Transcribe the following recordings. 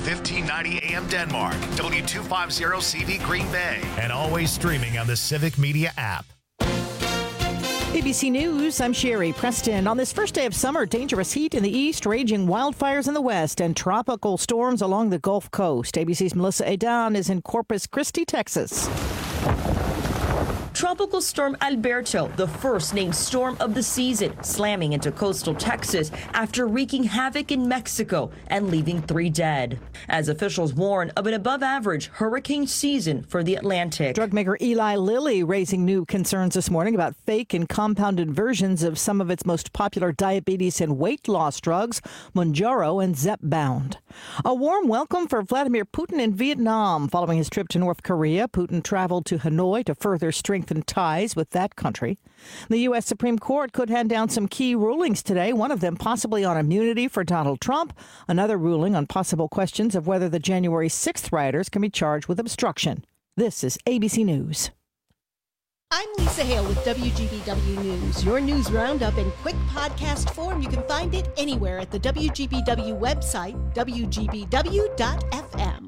1590 AM Denmark, W250CV Green Bay, and always streaming on the Civic Media app. ABC News, I'm Sherry Preston. On this first day of summer, dangerous heat in the east, raging wildfires in the west, and tropical storms along the Gulf Coast. ABC's Melissa Adan is in Corpus Christi, Texas. Tropical Storm Alberto, the first named storm of the season, slamming into coastal Texas after wreaking havoc in Mexico and leaving 3 dead. As officials warn of an above-average hurricane season for the Atlantic. Drug maker Eli Lilly raising new concerns this morning about fake and compounded versions of some of its most popular diabetes and weight loss drugs, Mounjaro and Zepbound. A warm welcome for Vladimir Putin in Vietnam. Following his trip to North Korea, Putin traveled to Hanoi to further strengthen ties with that country. The U.S. Supreme Court could hand down some key rulings today, one of them possibly on immunity for Donald Trump, another ruling on possible questions of whether the January 6th rioters can be charged with obstruction. This is ABC News. I'm Lisa Hale with WGBW News, your news roundup in quick podcast form. You can find it anywhere at the WGBW website, WGBW.fm.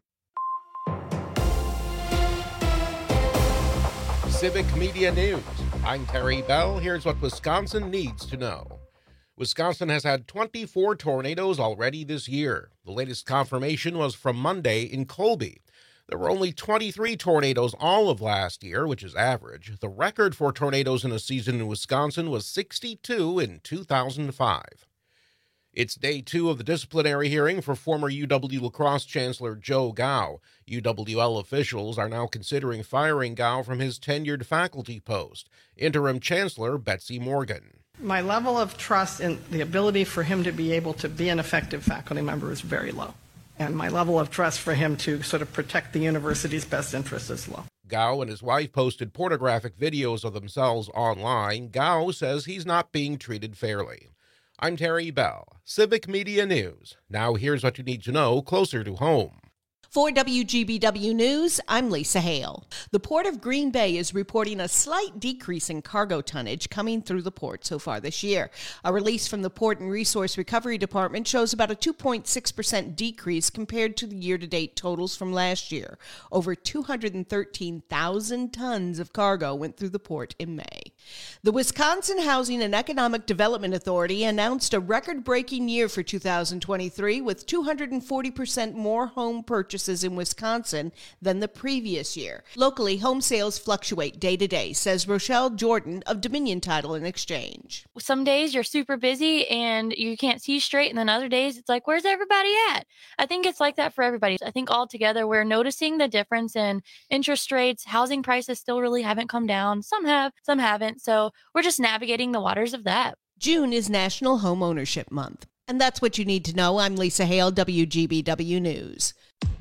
Civic Media News. I'm Terry Bell. Here's what Wisconsin needs to know. Wisconsin has had 24 tornadoes already this year. The latest confirmation was from Monday in Colby. There were only 23 tornadoes all of last year, which is average. The record for tornadoes in a season in Wisconsin was 62 in 2005. It's day 2 of the disciplinary hearing for former UW La Crosse Chancellor Joe Gao. UWL officials are now considering firing Gao from his tenured faculty post. Interim Chancellor Betsy Morgan. My level of trust in the ability for him to be able to be an effective faculty member is very low. And my level of trust for him to sort of protect the university's best interests is low. Gao and his wife posted pornographic videos of themselves online. Gao says he's not being treated fairly. I'm Terry Bell, Civic Media News. Now here's what you need to know closer to home. For WGBW News, I'm Lisa Hale. The Port of Green Bay is reporting a slight decrease in cargo tonnage coming through the port so far this year. A release from the Port and Resource Recovery Department shows about a 2.6% decrease compared to the year-to-date totals from last year. Over 213,000 tons of cargo went through the port in May. The Wisconsin Housing and Economic Development Authority announced a record-breaking year for 2023 with 240% more home purchases in Wisconsin than the previous year. Locally, home sales fluctuate day to day, says Rochelle Jordan of Dominion Title and Exchange. Some days you're super busy and you can't see straight, and then other days it's like, where's everybody at? I think it's like that for everybody. I think altogether we're noticing the difference in interest rates. Housing prices still really haven't come down. Some have, some haven't. So we're just navigating the waters of that. June is National Home Ownership Month. And that's what you need to know. I'm Lisa Hale, WGBW News.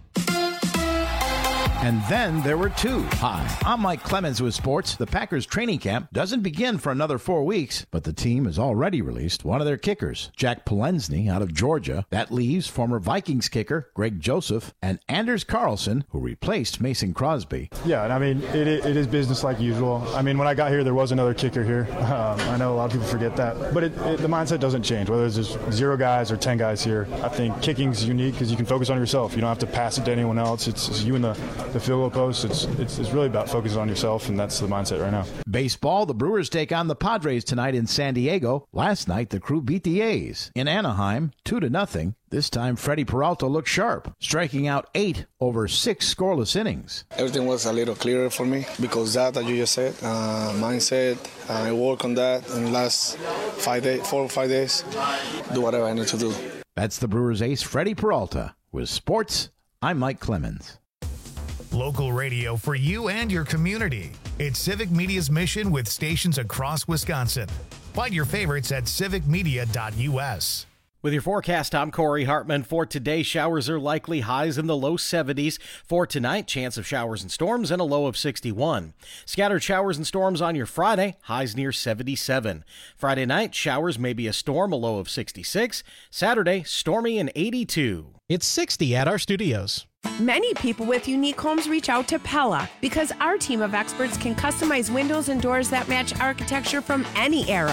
And then there were 2. Hi, I'm Mike Clemens with sports. The Packers training camp doesn't begin for another 4 weeks, but the team has already released one of their kickers, Jack Polensny out of Georgia. That leaves former Vikings kicker Greg Joseph and Anders Carlson, who replaced Mason Crosby. Yeah, and I mean, it is business like usual. I mean, when I got here, there was another kicker here. I know a lot of people forget that. But the mindset doesn't change, whether there's 0 guys or 10 guys here. I think kicking's unique because you can focus on yourself. You don't have to pass it to anyone else. It's you and the field goal post. It's really about focusing on yourself, and that's the mindset right now. Baseball, the Brewers take on the Padres tonight in San Diego. Last night, the Crew beat the A's in Anaheim 2-0. This time, Freddie Peralta looked sharp, striking out 8 over 6 scoreless innings. Everything was a little clearer for me because that you just said, mindset, I work on that in the last 4 or 5 days, do whatever I need to do. That's the Brewers ace, Freddie Peralta. With sports, I'm Mike Clemens. Local radio for you and your community. It's Civic Media's mission with stations across Wisconsin. Find your favorites at civicmedia.us. With your forecast, I'm Corey Hartman. For today, showers are likely, highs in the low 70s. For tonight, chance of showers and storms and a low of 61. Scattered showers and storms on your Friday, highs near 77. Friday night, showers, maybe a storm, a low of 66. Saturday, stormy and 82. It's 60 at our studios. Many people with unique homes reach out to Pella because our team of experts can customize windows and doors that match architecture from any era.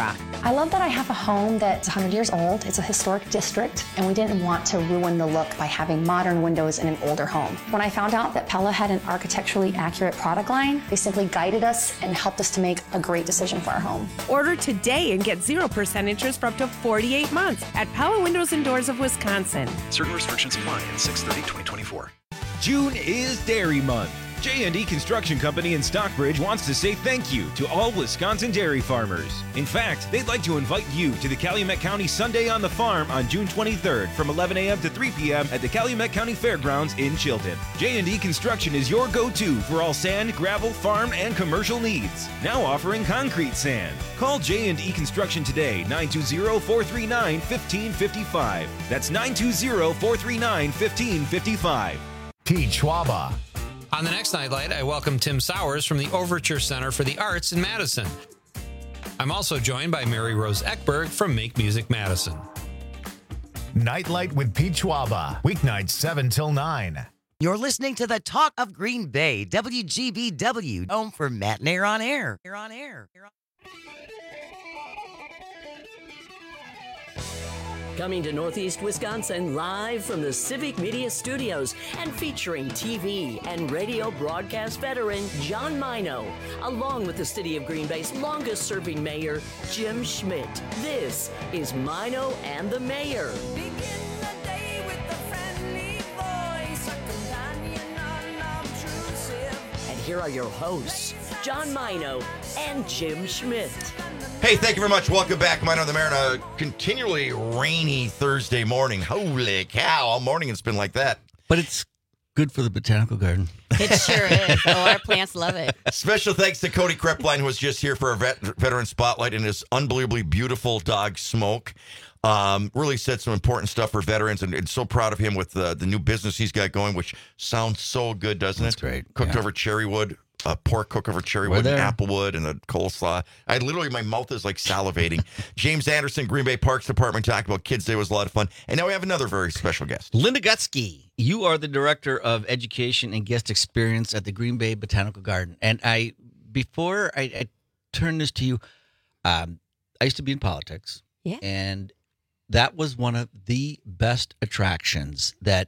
I love that I have a home that's 100 years old. It's a historic district, and we didn't want to ruin the look by having modern windows in an older home. When I found out that Pella had an architecturally accurate product line, they simply guided us and helped us to make a great decision for our home. Order today and get 0% interest for up to 48 months at Pella Windows and Doors of Wisconsin. Certain restrictions apply at 6/30/2024. June is Dairy Month. J&E Construction Company in Stockbridge wants to say thank you to all Wisconsin dairy farmers. In fact, they'd like to invite you to the Calumet County Sunday on the Farm on June 23rd from 11 a.m. to 3 p.m. at the Calumet County Fairgrounds in Chilton. J&E Construction is your go-to for all sand, gravel, farm, and commercial needs. Now offering concrete sand. Call J&E Construction today, 920-439-1555. That's 920-439-1555. Pete Schwaba. On the next Nightlight, I welcome Tim Sowers from the Overture Center for the Arts in Madison. I'm also joined by Mary Rose Eckberg from Make Music Madison. Nightlight with Pete Schwaba. Weeknights 7 till 9. You're listening to the Talk of Green Bay, WGBW, home for Matt Nair on Air. Coming to Northeast Wisconsin live from the Civic Media Studios and featuring TV and radio broadcast veteran John Mino, along with the City of Green Bay's longest-serving mayor, Jim Schmidt. This is Mino and the Mayor. And here are your hosts, John Mino and Jim Schmidt. Hey, thank you very much. Welcome back, Mino and the Mayor, on a continually rainy Thursday morning. Holy cow, all morning it's been like that. But it's good for the botanical garden. It sure is. Oh, our plants love it. Special thanks to Cody Krepline, who was just here for a veteran spotlight, and his unbelievably beautiful dog, Smoke. Really said some important stuff for veterans, and so proud of him with the new business he's got going, which sounds so good, doesn't it? That's great. Cooked over cherrywood. Pork cook over cherrywood and applewood and the coleslaw. My mouth is like salivating. James Anderson, Green Bay Parks Department, talking about Kids Day was a lot of fun. And now we have another very special guest. Linda Gutsky, you are the Director of Education and Guest Experience at the Green Bay Botanical Garden. And before I turn this to you, I used to be in politics. Yeah. And that was one of the best attractions that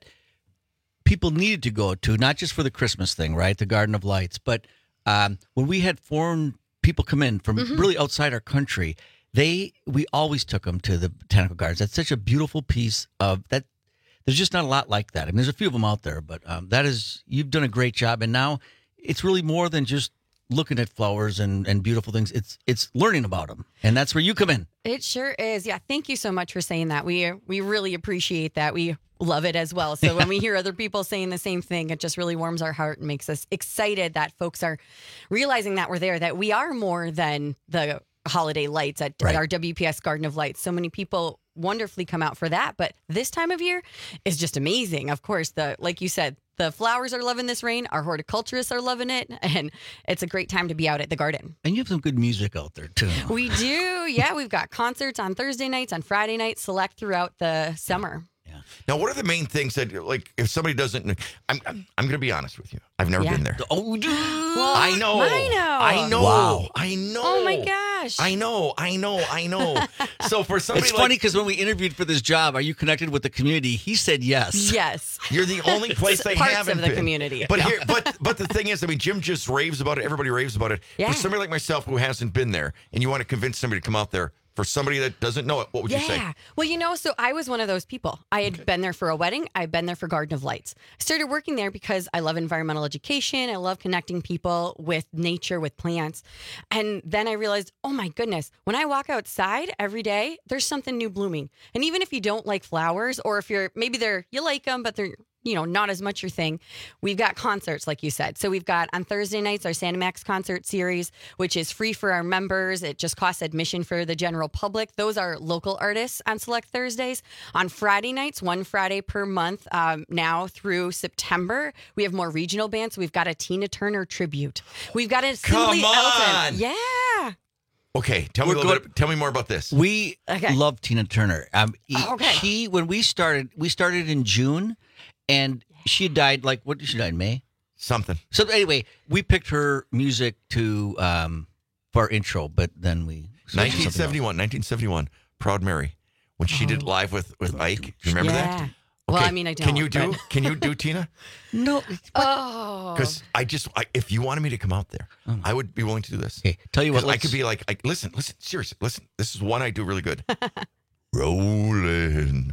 people needed to go to, not just for the Christmas thing, right? The Garden of Lights. But when we had foreign people come in from really outside our country, we always took them to the Botanical Gardens. That's such a beautiful piece of that. There's just not a lot like that. I mean, there's a few of them out there, but you've done a great job. And now it's really more than just looking at flowers and beautiful things. It's learning about them. And that's where you come in. It sure is. Yeah. Thank you so much for saying that. We really appreciate that. We love it as well. So when we hear other people saying the same thing, it just really warms our heart and makes us excited that folks are realizing that we're there, that we are more than the holiday lights at our WPS Garden of Lights. So many people wonderfully come out for that. But this time of year is just amazing. Of course, like you said, the flowers are loving this rain. Our horticulturists are loving it. And it's a great time to be out at the garden. And you have some good music out there, too. We do. Yeah, we've got concerts on Thursday nights, on Friday nights, select throughout the summer. Now, what are the main things that, like, if somebody doesn't, I'm going to be honest with you. I've never been there. Oh, well, I know. Wow. I know. Oh, my gosh. I know. So for somebody it's funny because when we interviewed for this job, are you connected with the community? He said yes. Yes. You're the only place they haven't Parts of the community. But but the thing is, I mean, Jim just raves about it. Everybody raves about it. Yeah. For somebody like myself who hasn't been there, and you want to convince somebody to come out there, for somebody that doesn't know it, what would you say? Yeah. Well, so I was one of those people. I had been there for a wedding. I'd been there for Garden of Lights. I started working there because I love environmental education. I love connecting people with nature, with plants. And then I realized, oh my goodness, when I walk outside every day, there's something new blooming. And even if you don't like flowers, or if you like them, but they're not as much your thing. We've got concerts, like you said. So we've got on Thursday nights our Santa Max concert series, which is free for our members. It just costs admission for the general public. Those are local artists on select Thursdays. On Friday nights, one Friday per month, now through September, we have more regional bands. We've got a Tina Turner tribute. We've got a Simply Elton. Yeah. Okay, tell me more about this. We love Tina Turner. When we started in June. And she died, what did she die in May? Something. So anyway, we picked her music for our intro, but then we 1971. Proud Mary. When she did live with Ike. Do you remember that? Okay. Well, I mean, I don't. Can you do Tina? No. Because if you wanted me to come out there, I would be willing to do this. Okay, tell you what. I could be like, listen, seriously, listen. This is one I do really good. Rolling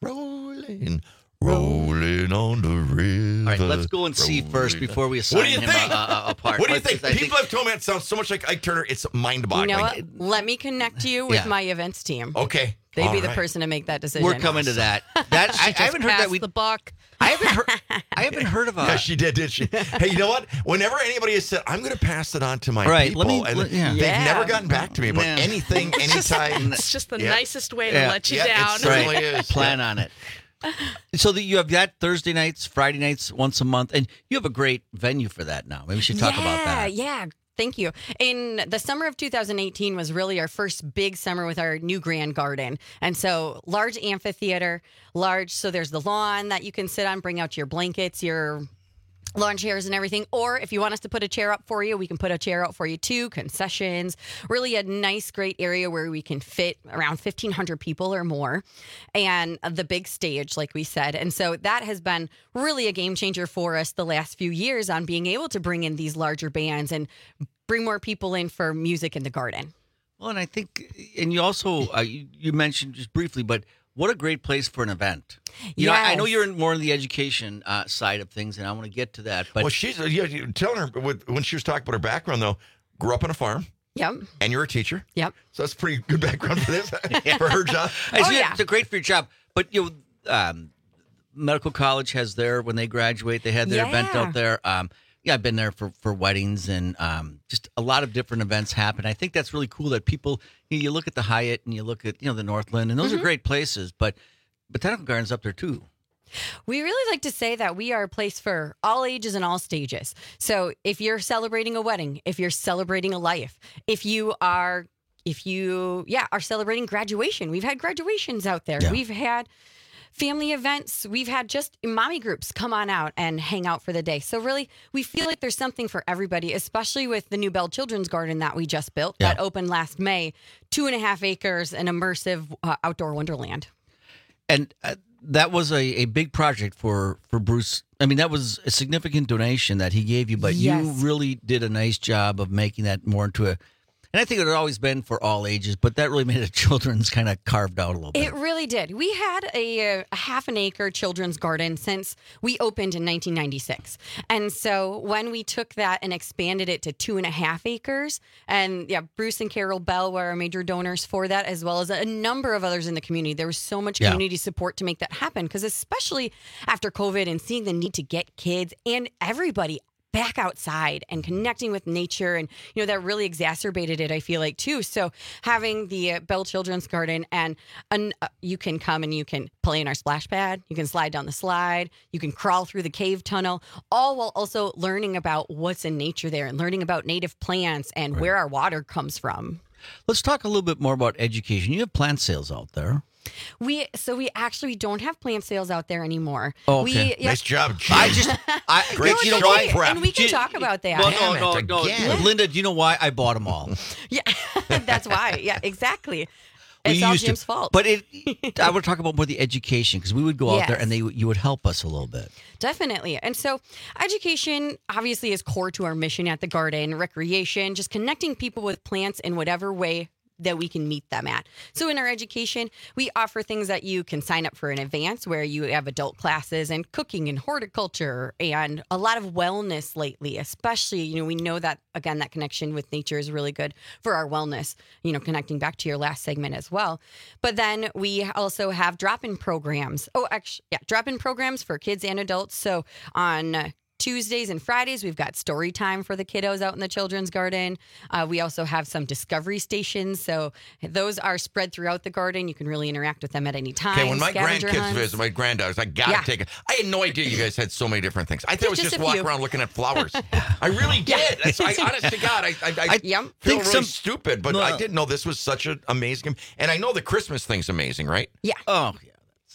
on the river. All right, let's go and see first before we assign him a part. What do you think? People have told me it sounds so much like Ike Turner. It's mind-boggling. You know what? Let me connect you with my events team. Okay. They'd be the person to make that decision. We're coming to that. I haven't heard that. The buck. I haven't heard of a. Yeah, she did she? Hey, you know what? Whenever anybody has said, I'm going to pass it on to my people, they've never gotten back to me about anything, anytime. It's just the nicest way to let you down. It certainly is. Plan on it. So you have that Thursday nights, Friday nights, once a month, and you have a great venue for that now. Maybe we should talk about that. Yeah. Thank you. In the summer of 2018 was really our first big summer with our new Grand Garden. And so large amphitheater, so there's the lawn that you can sit on, bring out your blankets, your lawn chairs and everything. Or if you want us to put a chair up for you, we can put a chair out for you too. Concessions, really a nice, great area where we can fit around 1,500 people or more. And the big stage, like we said. And so that has been really a game changer for us the last few years on being able to bring in these larger bands and bring more people in for music in the garden. Well, and I think, and you also, you mentioned just briefly, but what a great place for an event. You know, I know you're more in the education side of things, and I want to get to that. But she's telling her when she was talking about her background, though, grew up on a farm. Yep. And you're a teacher. Yep. So that's a pretty good background for this, for her job. It's great for your job. But medical college has when they graduate, they had their event out there. I've been there for weddings and just a lot of different events happen. I think that's really cool that people, you look at the Hyatt and you look at, the Northland, and those are great places, but Botanical Garden's up there too. We really like to say that we are a place for all ages and all stages. So if you're celebrating a wedding, if you're celebrating a life, if you are celebrating graduation, we've had graduations out there. Yeah. We've had family events. We've had just mommy groups come on out and hang out for the day. So really, we feel like there's something for everybody, especially with the new Bell Children's Garden that we just built that opened last May, 2.5 acres, an immersive outdoor wonderland. And that was a big project for Bruce. I mean, that was a significant donation that he gave you, but you really did a nice job of making that more into a. And I think it had always been for all ages, but that really made it children's kind of carved out a little bit. It really did. We had a half an acre children's garden since we opened in 1996. And so when we took that and expanded it to 2.5 acres, and Bruce and Carol Bell were our major donors for that, as well as a number of others in the community. There was so much community support to make that happen, because especially after COVID and seeing the need to get kids and everybody back outside and connecting with nature, and that really exacerbated it, I feel like, too. So having the Bell Children's Garden, and you can come and you can play in our splash pad, you can slide down the slide, you can crawl through the cave tunnel, all while also learning about what's in nature there and learning about native plants and where our water comes from. Let's talk a little bit more about education. You have plant sales out there. We actually don't have plant sales out there anymore. Oh, okay. Nice job, Jim. Great. You know why? And we can talk about that. Well, no. Linda, do you know why I bought them all? Yeah, that's why. Yeah, exactly. It's all Jim's fault. But I would talk about more the education, because we would go out there and you would help us a little bit. Definitely. And so education obviously is core to our mission at the garden, recreation, just connecting people with plants in whatever way that we can meet them at. So in our education, we offer things that you can sign up for in advance, where you have adult classes and cooking and horticulture and a lot of wellness lately, especially, we know that, again, that connection with nature is really good for our wellness, connecting back to your last segment as well. But then we also have drop-in programs. Drop-in programs for kids and adults. So on Tuesdays and Fridays, we've got story time for the kiddos out in the children's garden. We also have some discovery stations. So those are spread throughout the garden. You can really interact with them at any time. Okay, when my grandkids visit, my granddaughters, I got to take it. I had no idea you guys had so many different things. I thought it was just walk around looking at flowers. I really did. Honest to God, I feel really stupid, but I didn't know this was such an amazing. And I know the Christmas thing's amazing, right? Yeah. Oh, yeah.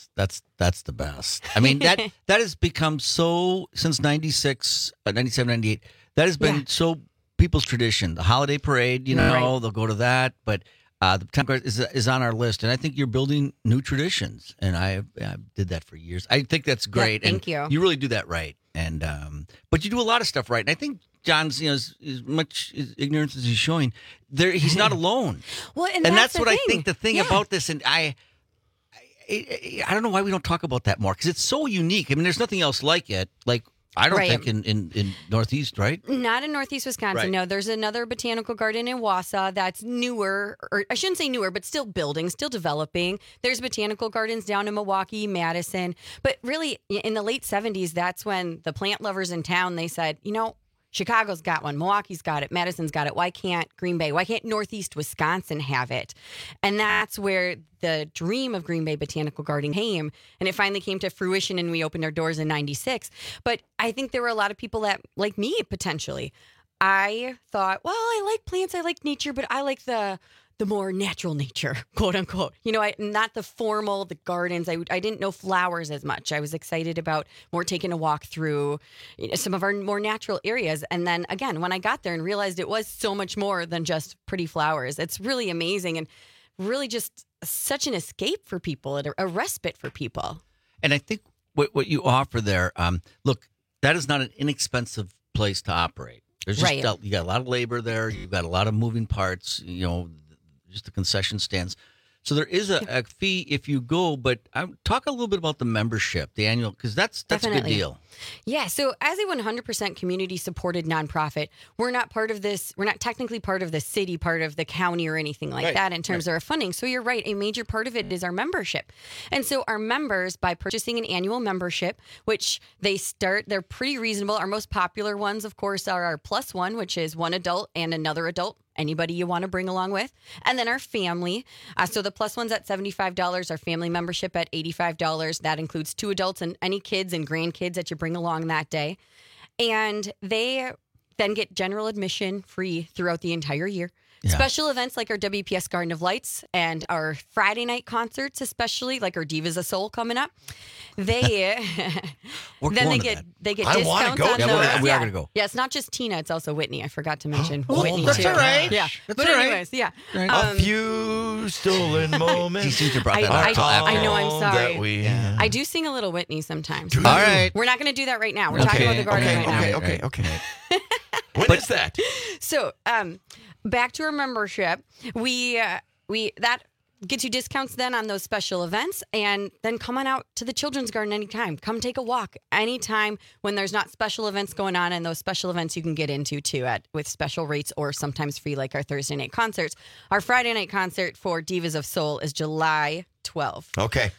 That's the best. I mean, that has become so, since 96, 97, 98, that has been so people's tradition. The holiday parade, they'll go to that. But The Botanical Gardens is on our list, and I think you're building new traditions, and I did that for years. I think that's great. Yeah, thank you. You really do that right, and but you do a lot of stuff right. And I think John's, as much ignorance as he's showing, he's not alone. Well, and that's what the I thing. think. The thing about this, and I don't know why we don't talk about that more, because it's so unique. I mean, there's nothing else like it. Like, I don't think in Northeast, right? Not in Northeast Wisconsin, Right. no. There's another botanical garden in Wausau that's newer, or I shouldn't say newer, but still building, still developing. There's botanical gardens down in Milwaukee, Madison. But really, in the late 70s, that's when the plant lovers in town, they said, Chicago's got one, Milwaukee's got it, Madison's got it. Why can't Green Bay, why can't Northeast Wisconsin have it? And that's where the dream of Green Bay Botanical Garden came. And it finally came to fruition, and we opened our doors in 96. But I think there were a lot of people that, like me, potentially, I thought, well, I like plants, I like nature, but I like the more natural nature, quote unquote. Not the formal, the gardens. I didn't know flowers as much. I was excited about more taking a walk through some of our more natural areas. And then again, when I got there and realized it was so much more than just pretty flowers, it's really amazing and really just such an escape for people, a respite for people. And I think what you offer there, look, that is not an inexpensive place to operate. There's just you got a lot of labor there. You've got a lot of moving parts, just the concession stands. So there is a fee if you go, but talk a little bit about the membership, the annual, because that's Definitely. a good deal. Yeah. So as a 100% community supported nonprofit, we're not part of this. We're not technically part of the city, part of the county or anything like that in terms of our funding. So you're right. A major part of it is our membership. And so our members, by purchasing an annual membership, which they're pretty reasonable. Our most popular ones, of course, are our Plus One, which is one adult and another adult. Anybody you want to bring along with. And then our family. So the Plus One's at $75, our family membership at $85. That includes 2 adults and any kids and grandkids that you bring along that day. And they then get general admission free throughout the entire year. Yeah. Special events like our WPS Garden of Lights and our Friday night concerts, especially like our Divas of Soul coming up. They get discounts on those. We are going to go. Yeah, it's not just Tina; it's also Whitney. I forgot to mention Whitney that's too. All right. Yeah, that's but all anyways, right. yeah. A few stolen moments. He seems to brought that up. I know. I'm sorry. I do sing a little Whitney sometimes. All right. We're not going to do that right now. We're talking about the garden right now. Okay. When is that? So, back to our membership, we that gets you discounts then on those special events, and then come on out to the Children's Garden anytime. Come take a walk anytime when there's not special events going on, and those special events you can get into too with special rates or sometimes free, like our Thursday night concerts. Our Friday night concert for Divas of Soul is July 12th. Okay.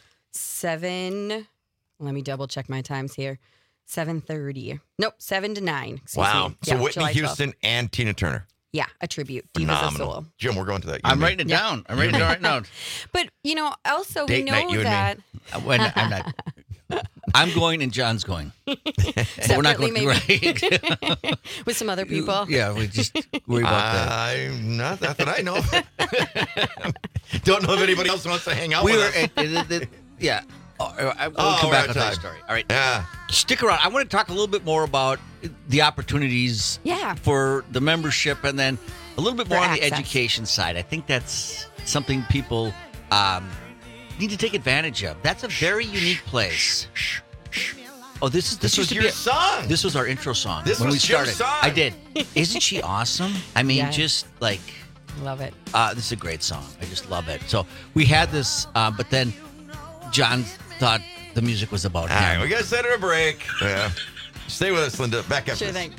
7. Let me double check my times here. 7:30. Nope, 7 to 9. Wow. Me. So Yeah, Whitney July 12th. Houston and Tina Turner. Yeah, a tribute. Divas Phenomenal. of Soul. Jim, we're going to that. I'm writing it down. I'm writing it right now. But, also Date we night, know you and that. I'm not. I'm going and John's going. But we're not going Separately, maybe. With some other people. Yeah, we just worry about that. Not that I know of. Don't know if anybody else wants to hang out with us. Yeah. We'll come back with that story. All right. Yeah. Stick around. I want to talk a little bit more about the opportunities for the membership, and then a little bit more on the education side. I think that's something people need to take advantage of. That's a very unique place. Oh, this was your song. This was our intro song This when was we started. your song. I did. Isn't she awesome? I mean, just like love it. This is a great song. I just love it. So we had this, but then John thought the music was about him. All right, we got to set her a break. Yeah. Stay with us, Linda. Back up. Sure thing.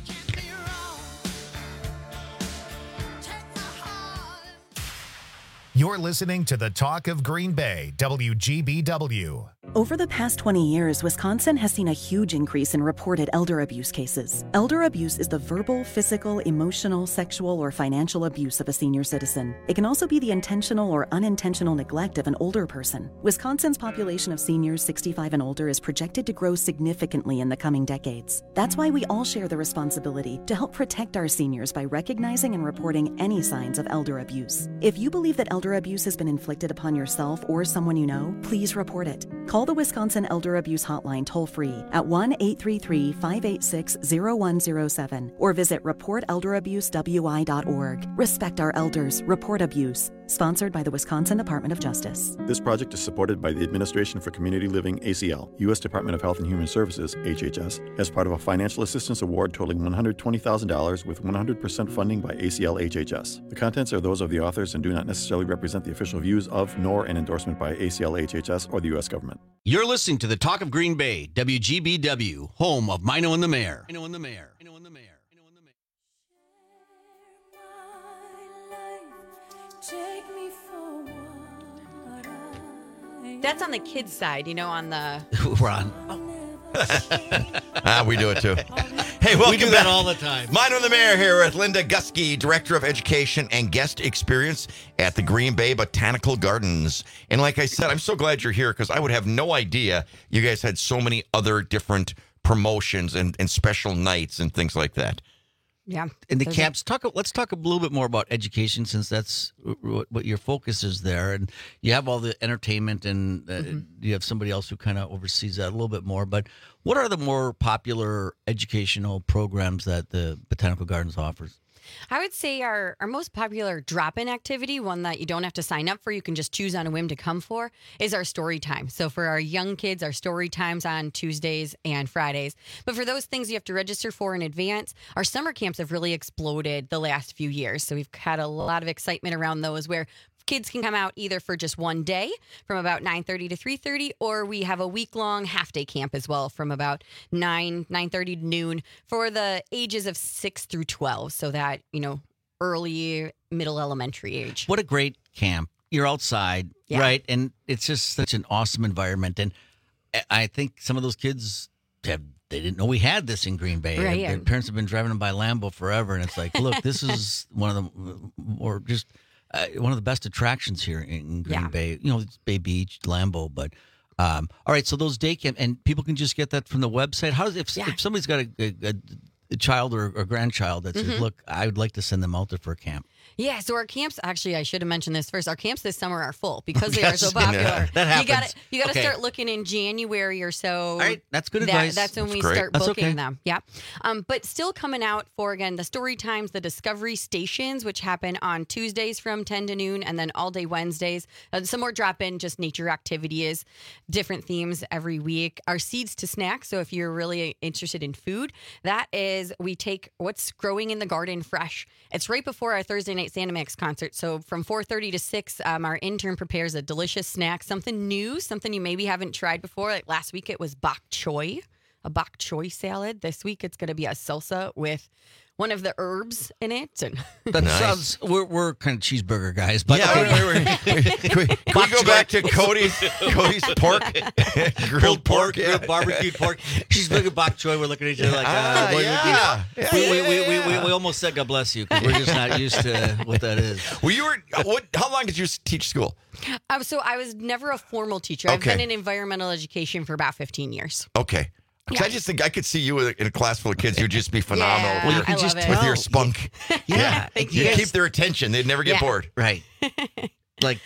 You're listening to the Talk of Green Bay, WGBW. Over the past 20 years, Wisconsin has seen a huge increase in reported elder abuse cases. Elder abuse is the verbal, physical, emotional, sexual, or financial abuse of a senior citizen. It can also be the intentional or unintentional neglect of an older person. Wisconsin's population of seniors 65 and older is projected to grow significantly in the coming decades. That's why we all share the responsibility to help protect our seniors by recognizing and reporting any signs of elder abuse. If you believe that elder abuse has been inflicted upon yourself or someone you know, please report it. Call the Wisconsin Elder Abuse Hotline toll-free at 1-833-586-0107 or visit reportelderabusewI.org. Respect our elders. Report abuse. Sponsored by the Wisconsin Department of Justice. This project is supported by the Administration for Community Living, ACL, U.S. Department of Health and Human Services, HHS, as part of a financial assistance award totaling $120,000 with 100% funding by ACL HHS. The contents are those of the authors and do not necessarily represent the official views of, nor an endorsement by ACL HHS or the U.S. government. You're listening to the Talk of Green Bay, WGBW, home of Mino and the Mayor. That's on the kids' side, on the... We're on. We do it too. Hey, welcome we do that all the time. Mino and the Mayor here with Linda Gusky, Director of Education and Guest Experience at the Green Bay Botanical Gardens. And like I said, I'm so glad you're here because I would have no idea you guys had so many other different promotions and special nights and things like that. Yeah. In the camps, let's talk a little bit more about education since that's what your focus is there. And you have all the entertainment and you have somebody else who kind of oversees that a little bit more. But what are the more popular educational programs that the Botanical Gardens offers? I would say our most popular drop-in activity, one that you don't have to sign up for, you can just choose on a whim to come for, is our story time. So for our young kids, our story time's on Tuesdays and Fridays. But for those things you have to register for in advance, our summer camps have really exploded the last few years. So we've had a lot of excitement around those where kids can come out either for just one day from about 9:30 to 3:30, or we have a week-long half-day camp as well from about 9:30 to noon for the ages of 6 through 12, so that, early, middle elementary age. What a great camp. You're outside, right? And it's just such an awesome environment. And I think some of those kids they didn't know we had this in Green Bay. Right, Their parents have been driving them by Lambeau forever, and it's like, look, this is one of the best attractions here in Green Bay. It's Bay Beach, Lambeau, but all right. So those day camp, and people can just get that from the website. How does if somebody's got a child or a grandchild that says, look, I would like to send them out there for a camp? Yeah, so our camps, actually, I should have mentioned this first. Our camps this summer are full because they are so popular. That happens. You got to start looking in January or so. All right, that's good advice. That's when we great. start That's booking okay. them. Yeah. But still coming out for, again, the story times, the discovery stations, which happen on Tuesdays from 10 to noon, and then all day Wednesdays. Some more drop-in, just nature activities, different themes every week. Our Seeds to Snack, so if you're really interested in food, that is, we take what's growing in the garden fresh. It's right before our Thursday night Santa Mix concert. So from 4:30 to 6, our intern prepares a delicious snack, something new, something you maybe haven't tried before. Like last week, it was bok choy, a bok choy salad. This week, it's going to be a salsa with one of the herbs in it. And That sounds. We're kind of cheeseburger guys, but can we go back to Cody's pork, grilled pork, grilled barbecued pork, cheeseburger, bok choy. We're looking at each other like, we almost said God bless you because we're just not used to what that is. How long did you teach school? So I was never a formal teacher. I've been in environmental education for about 15 years. Okay. I just think I could see you in a class full of kids. You'd just be phenomenal. Yeah, well, you can just with your spunk. Yeah. You keep their attention. They'd never get bored. Right. Like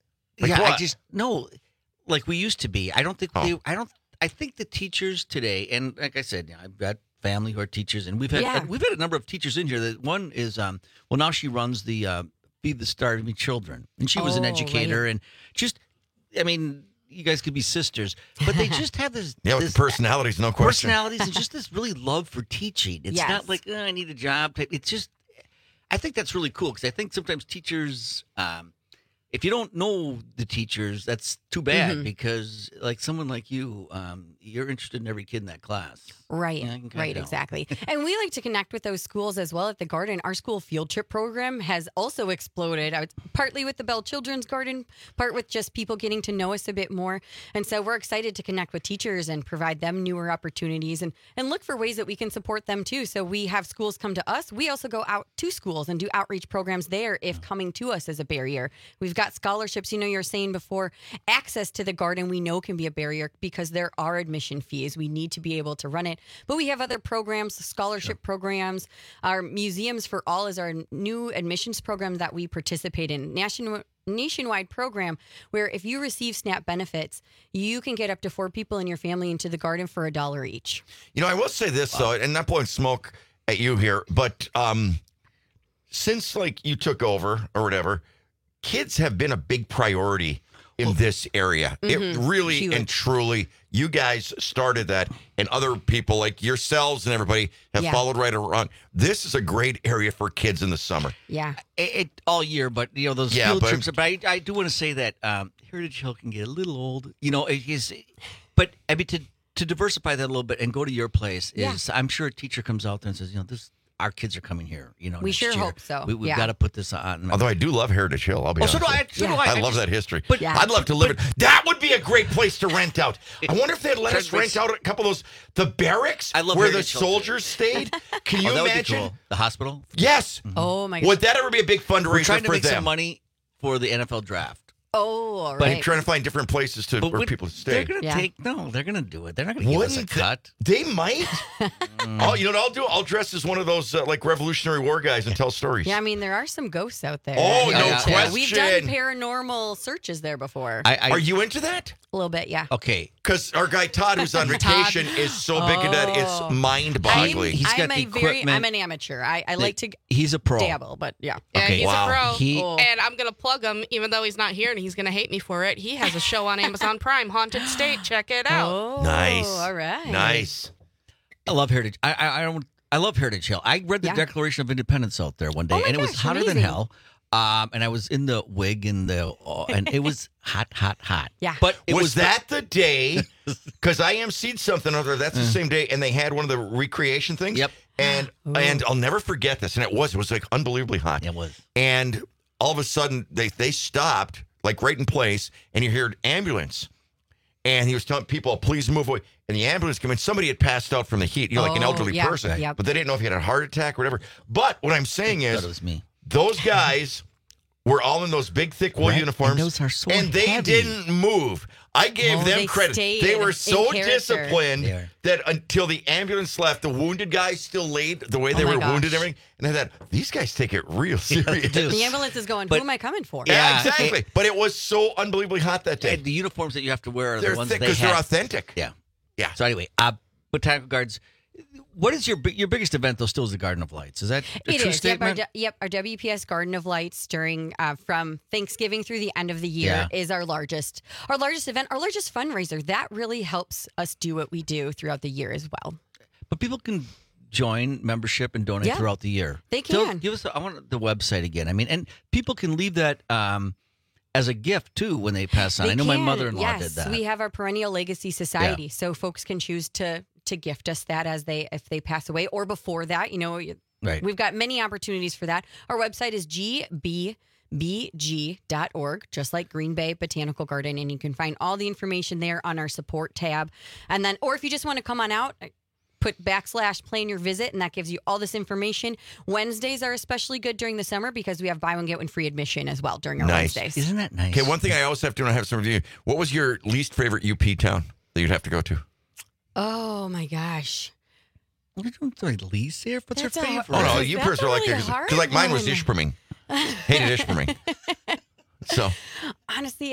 like we used to be. I don't think I think the teachers today, and like I said, I've got family who are teachers, and we've had a number of teachers in here. That one is now she runs the Feed the Starving Children, and she was an educator, and you guys could be sisters, but they just have this... with personalities, no question. Personalities and just this really love for teaching. It's not like, I need a job. It's just... I think that's really cool because I think sometimes teachers... if you don't know the teachers, that's too bad because like someone like you, you're interested in every kid in that class. Right, exactly. And we like to connect with those schools as well at the Garden. Our school field trip program has also exploded, partly with the Bell Children's Garden, part with just people getting to know us a bit more. And so we're excited to connect with teachers and provide them newer opportunities and look for ways that we can support them too. So we have schools come to us. We also go out to schools and do outreach programs there if coming to us is a barrier. We've got scholarships. You're saying before, access to the Garden we know can be a barrier because there are admission fees. We need to be able to run it. But we have other programs, scholarship programs. Our Museums for All is our new admissions program that we participate in. Nationwide program where if you receive SNAP benefits, you can get up to 4 people in your family into the Garden for $1 each. I will say this, though, and not blowing smoke at you here, but since, you took over or whatever, kids have been a big priority in this area. It really and truly, you guys started that, and other people like yourselves and everybody have followed right around. This is a great area for kids in the summer. Yeah. It all year, but those field trips. But I do want to say that Heritage Hill can get a little old. It is, but I mean to diversify that a little bit and go to your place is. I'm sure a teacher comes out there and says, this. Our kids are coming here, We sure hope so. We've got to put this on. Although I do love Heritage Hill, I'll be honest. So do I. I love that history. But I'd love to live it. That would be a great place to rent out. I wonder if they'd let us rent out a couple of the barracks where Heritage the soldiers stayed. Can you that imagine? Would be cool. The hospital? Yes. Oh, my God. Would that ever be a big fundraiser for them? We're trying to make some money for the NFL draft. Oh, all right. But I'm trying to find different places where people stay. They're going to they're going to do it. They're not going to give us a cut. They might. Oh, you know what I'll do? I'll dress as one of those like Revolutionary War guys and tell stories. Yeah, I mean, there are some ghosts out there. Oh, no question. We've done paranormal searches there before. Are you into that? A little bit, yeah. Okay. Because our guy Todd, who's on vacation, is so big at that, it's mind-boggling. I'm an amateur. I like to he's a pro. dabble, but yeah. Yeah, he's a pro. He, and I'm going to plug him, even though he's not here and he's going to hate me for it. He has a show on Amazon Prime, Haunted State. Check it out. Oh, nice. All right. Nice. I love Heritage. I love Heritage Hill. I read the Declaration of Independence out there one day, and it was hotter than hell. And I was in the wig and it was hot. Yeah. But was that the day? Because I emceed something over there. That's the same day, and they had one of the recreation things. Yep. And I'll never forget this. And it was like unbelievably hot. It was. And all of a sudden they stopped like right in place, and you heard ambulance. And he was telling people, please move away. And the ambulance came in. Somebody had passed out from the heat, like an elderly person. Yep. But they didn't know if he had a heart attack or whatever. But what I'm saying is, it was me. Those guys were all in those big, thick wool uniforms. And those are so and they heavy. Didn't move. I gave them credit. They were so disciplined that until the ambulance left, the wounded guys still laid the way they were wounded and everything. And I thought, these guys take it real serious. The ambulance is going, who am I coming for? Yeah, exactly. But it was so unbelievably hot that day. And the uniforms that you have to wear are they're the ones thick because they're authentic. Yeah. Yeah. So anyway, Botanical Gardens. What is your biggest event, though, still is the Garden of Lights? Is that a true statement? Our WPS Garden of Lights during from Thanksgiving through the end of the year is our largest event, our largest fundraiser. That really helps us do what we do throughout the year as well. But people can join membership and donate throughout the year. They can. Give us. I want the website again. I mean, and people can leave that as a gift too when they pass on. I know my mother-in-law did that. We have our Perennial Legacy Society, so folks can choose to gift us that if they pass away or before that. We've got many opportunities for that. Our website is gbg.org, just like Green Bay Botanical Garden, and you can find all the information there on our support tab. And then, or if you just want to come on out, put /plan your visit, and that gives you all this information. Wednesdays are especially good during the summer because we have buy one get one free admission as well during our Wednesdays. Isn't that nice? Okay, one thing I always have to have some review. What was your least favorite UP town that you'd have to go to? Oh my gosh. Well, I don't really least there. What's your favorite? Oh no, you personally like because like mine was Ishpeming. Hated Ishpeming. So honestly,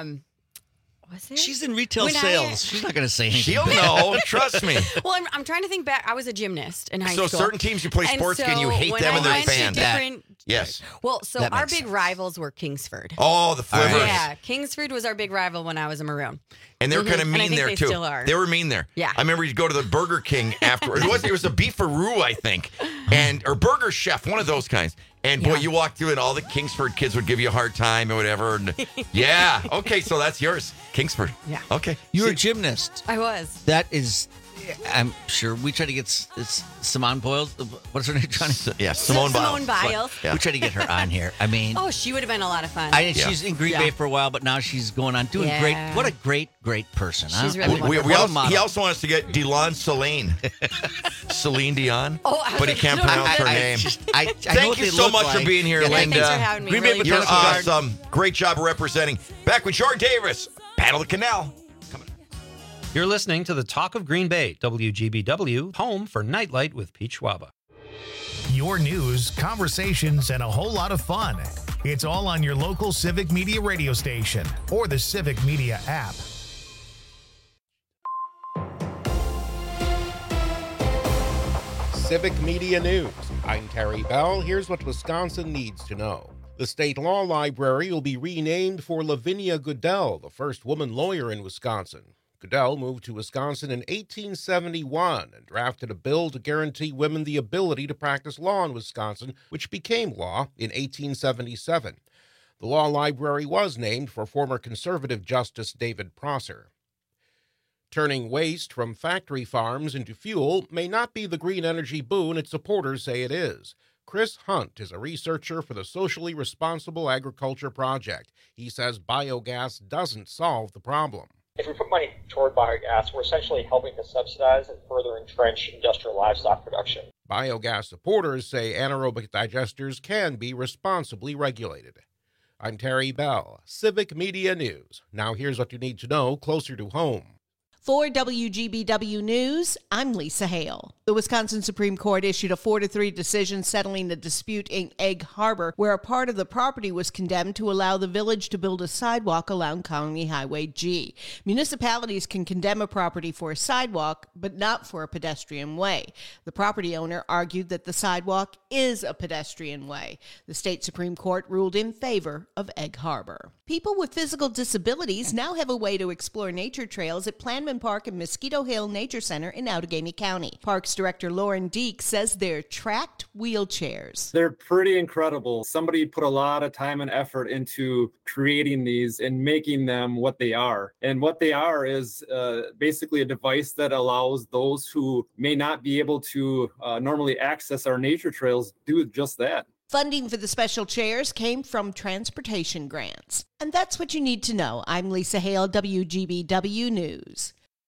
was it? She's in retail sales. She's not going to say anything. She'll know. Trust me. Well, I'm trying to think back. I was a gymnast in high school. So certain teams you play sports and you hate them and they're fans. Yes. Well, so our big rivals were Kingsford. Oh, the Flivers. Yeah, Kingsford was our big rival when I was a Maroon. And they were kind of mean there too. Still are. They were mean there. Yeah. I remember you'd go to the Burger King after. It was a beefaroo, I think, or Burger Chef, one of those kinds. And boy, you walk through and all the Kingsford kids would give you a hard time or whatever. And yeah, okay, so that's yours, Kingsford. Yeah. Okay. You're a gymnast. I was. That is. I'm sure we try to get Simone Biles. What's her name, Johnny? Yeah, Simone Biles. Yeah. We try to get her on here. I mean, she would have been a lot of fun. She's in Green Bay for a while, but now she's going on doing great. What a great person. She's really he also wants to get Delon Celine. Celine Dion. But he can't pronounce her name. Thank you so much for being here, Linda. Thanks for having me. Green Bay You're awesome. Great job representing. Back with Jordan Davis. Paddle the Canal. You're listening to the Talk of Green Bay, WGBW, home for Nightlight with Pete Schwaba. Your news, conversations, and a whole lot of fun. It's all on your local Civic Media radio station or the Civic Media app. Civic Media News. I'm Terry Bell. Here's what Wisconsin needs to know. The State Law Library will be renamed for Lavinia Goodell, the first woman lawyer in Wisconsin. Goodell moved to Wisconsin in 1871 and drafted a bill to guarantee women the ability to practice law in Wisconsin, which became law in 1877. The law library was named for former conservative Justice David Prosser. Turning waste from factory farms into fuel may not be the green energy boon its supporters say it is. Chris Hunt is a researcher for the Socially Responsible Agriculture Project. He says biogas doesn't solve the problem. If we put money toward biogas, we're essentially helping to subsidize and further entrench industrial livestock production. Biogas supporters say anaerobic digesters can be responsibly regulated. I'm Terry Bell, Civic Media News. Now here's what you need to know closer to home. For WGBW News, I'm Lisa Hale. The Wisconsin Supreme Court issued a 4-3 decision settling the dispute in Egg Harbor, where a part of the property was condemned to allow the village to build a sidewalk along County Highway G. Municipalities can condemn a property for a sidewalk, but not for a pedestrian way. The property owner argued that the sidewalk is a pedestrian way. The state Supreme Court ruled in favor of Egg Harbor. People with physical disabilities now have a way to explore nature trails at Planman Park and Mosquito Hill Nature Center in Outagamie County. Parks Director Lauren Deek says they're tracked wheelchairs. They're pretty incredible. Somebody put a lot of time and effort into creating these and making them what they are. And what they are is basically a device that allows those who may not be able to normally access our nature trails do just that. Funding for the special chairs came from transportation grants. And that's what you need to know. I'm Lisa Hale, WGBW News.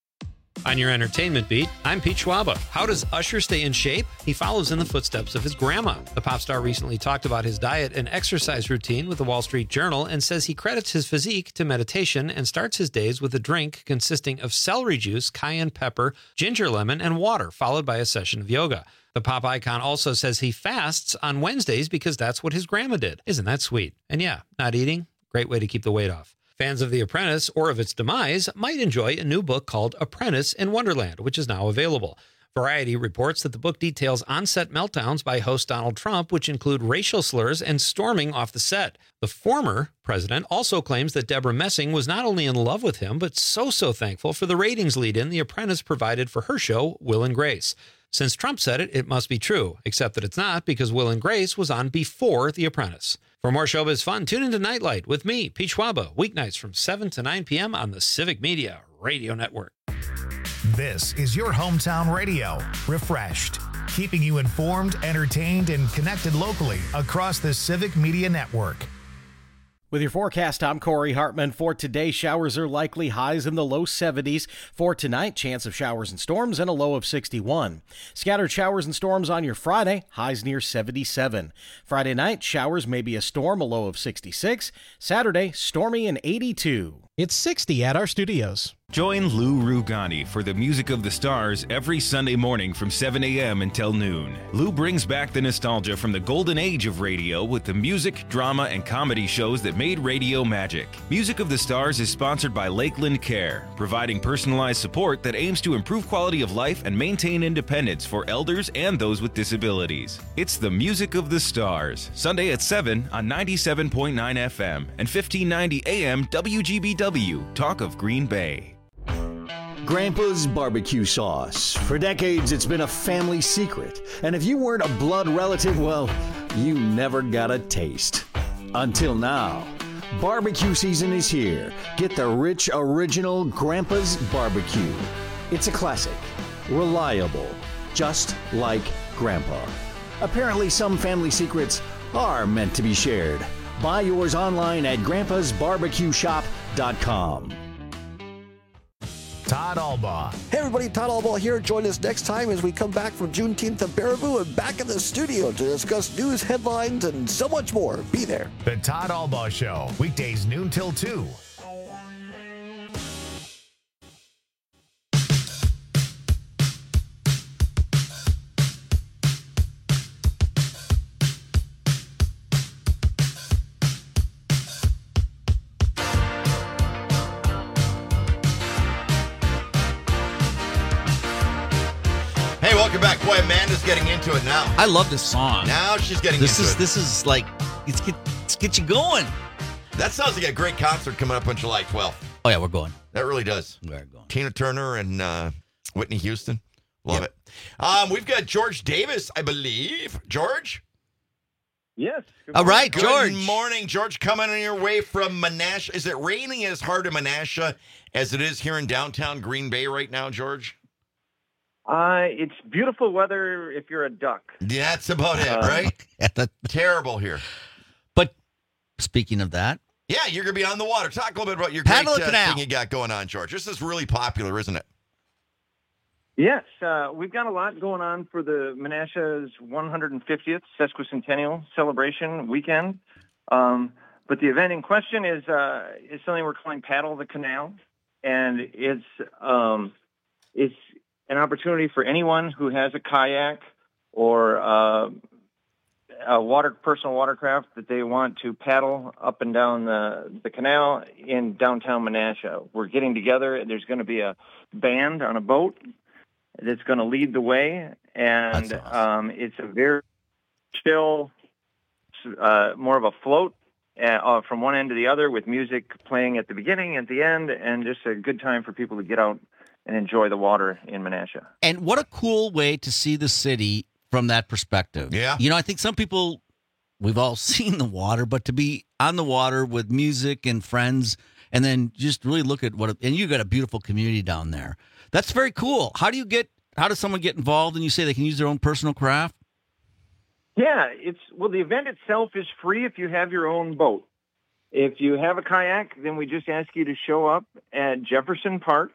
On your entertainment beat, I'm Pete Schwaba. How does Usher stay in shape? He follows in the footsteps of his grandma. The pop star recently talked about his diet and exercise routine with the Wall Street Journal and says he credits his physique to meditation and starts his days with a drink consisting of celery juice, cayenne pepper, ginger lemon, and water, followed by a session of yoga. The pop icon also says he fasts on Wednesdays because that's what his grandma did. Isn't that sweet? And yeah, not eating, great way to keep the weight off. Fans of The Apprentice or of its demise might enjoy a new book called Apprentice in Wonderland, which is now available. Variety reports that the book details on-set meltdowns by host Donald Trump, which include racial slurs and storming off the set. The former president also claims that Deborah Messing was not only in love with him, but so thankful for the ratings lead-in The Apprentice provided for her show, Will and Grace. Since Trump said it, it must be true, except that it's not because Will and Grace was on before The Apprentice. For more showbiz fun, tune into Nightlight with me, Pete Schwaba, weeknights from 7 to 9 p.m. on the Civic Media Radio Network. This is your hometown radio, Refreshed, keeping you informed, entertained, and connected locally across the Civic Media Network. With your forecast, I'm Corey Hartman. For today, showers are likely, highs in the low 70s. For tonight, chance of showers and storms and a low of 61. Scattered showers and storms on your Friday, highs near 77. Friday night, showers, maybe a storm, a low of 66. Saturday, stormy and 82. It's 60 at our studios. Join Lou Rugani for the Music of the Stars every Sunday morning from 7 a.m. until noon. Lou brings back the nostalgia from the golden age of radio with the music, drama, and comedy shows that made radio magic. Music of the Stars is sponsored by Lakeland Care, providing personalized support that aims to improve quality of life and maintain independence for elders and those with disabilities. It's the Music of the Stars, Sunday at 7 on 97.9 FM and 1590 AM WGBW, Talk of Green Bay. Grandpa's barbecue sauce. For decades, it's been a family secret. And if you weren't a blood relative, well, you never got a taste. Until now. Barbecue season is here. Get the rich, original Grandpa's barbecue. It's a classic. Reliable. Just like Grandpa. Apparently, some family secrets are meant to be shared. Buy yours online at grandpasbarbecueshop.com. Todd Albaugh. Hey everybody, Todd Albaugh here. Join us next time as we come back from Juneteenth at Baraboo and back in the studio to discuss news, headlines, and so much more. Be there. The Todd Albaugh Show, weekdays noon till 2. Welcome back. Boy, Amanda's getting into it now. I love this song. Now she's getting into it. This is like, it's just get you going. That sounds like a great concert coming up on July 12th. Oh, yeah, we're going. That really does. We're going. Tina Turner and Whitney Houston. Love it. We've got George Davis, I believe. George? Yes. All right, George. Good morning, George. Coming on your way from Menasha. Is it raining as hard in Menasha as it is here in downtown Green Bay right now, George? It's beautiful weather if you're a duck. That's about it, right? Terrible here. But speaking of that. Yeah, you're going to be on the water. Talk a little bit about your Paddle great the canal. thing you got going on, George. This is really popular, isn't it? Yes, we've got a lot going on for the Menasha's 150th sesquicentennial celebration weekend. But the event in question is something we're calling Paddle the Canal, and it's an opportunity for anyone who has a kayak or a personal watercraft that they want to paddle up and down the canal in downtown Menasha. We're getting together. There's going to be a band on a boat that's going to lead the way, and awesome. It's a very chill, more of a float from one end to the other with music playing at the beginning, at the end, and just a good time for people to get out and enjoy the water in Menasha. And what a cool way to see the city from that perspective. Yeah. You know, I think some people, we've all seen the water, but to be on the water with music and friends and then just really look at and you got a beautiful community down there. That's very cool. How does someone get involved and you say they can use their own personal craft? Yeah, the event itself is free if you have your own boat. If you have a kayak, then we just ask you to show up at Jefferson Park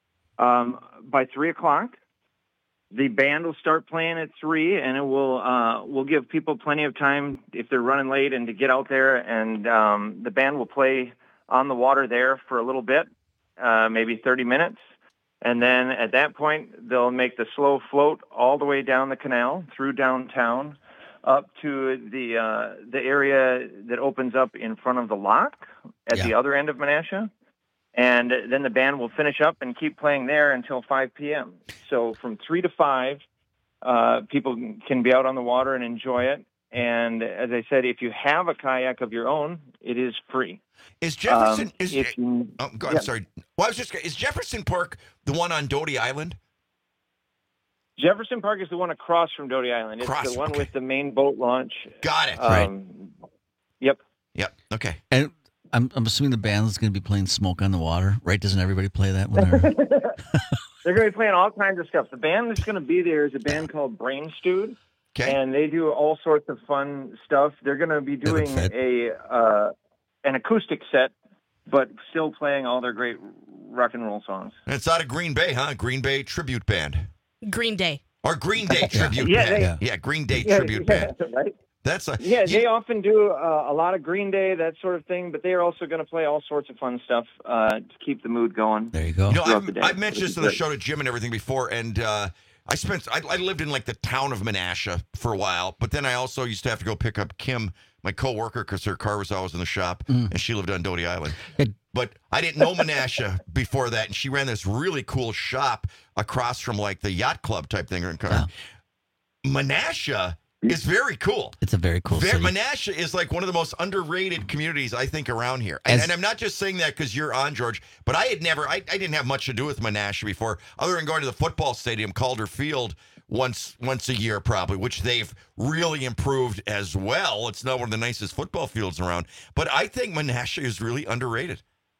by 3:00. The band will start playing at 3, and it will give people plenty of time if they're running late and to get out there. And the band will play on the water there for a little bit, maybe 30 minutes. And then at that point, they'll make the slow float all the way down the canal through downtown up to the area that opens up in front of the lock at the other end of Menasha. And then the band will finish up and keep playing there until 5 p.m. So from 3 to 5, people can be out on the water and enjoy it. And as I said, if you have a kayak of your own, it is free. Is Jefferson? Sorry. Well, is Jefferson Park the one on Doty Island? Jefferson Park is the one across from Doty Island. It's the one with the main boat launch. Got it. Right. Yep. Okay. And I'm assuming the band is going to be playing Smoke on the Water, right? Doesn't everybody play that when they're... They're going to be playing all kinds of stuff. The band that's going to be there is a band called Brain Stewed, and they do all sorts of fun stuff. They're going to be doing an acoustic set, but still playing all their great rock and roll songs. And it's out of Green Bay, huh? Green Bay Tribute Band. Green Day. Or Green Day Tribute Band. Green Day Tribute Band. Right? They often do a lot of Green Day, that sort of thing, but they are also going to play all sorts of fun stuff to keep the mood going. There you go. I've mentioned this on the show to Jim and everything before, and I lived in like the town of Menasha for a while, but then I also used to have to go pick up Kim, my coworker, because her car was always in the shop, and she lived on Doty Island. But I didn't know Menasha before that, and she ran this really cool shop across from like the yacht club type thing. Menasha is very cool. It's a very cool city. Menasha is like one of the most underrated communities, I think, around here. And I'm not just saying that because you're on, George, but I didn't have much to do with Menasha before, other than going to the football stadium, Calder Field, once a year probably, which they've really improved as well. It's now one of the nicest football fields around. But I think Menasha is really underrated.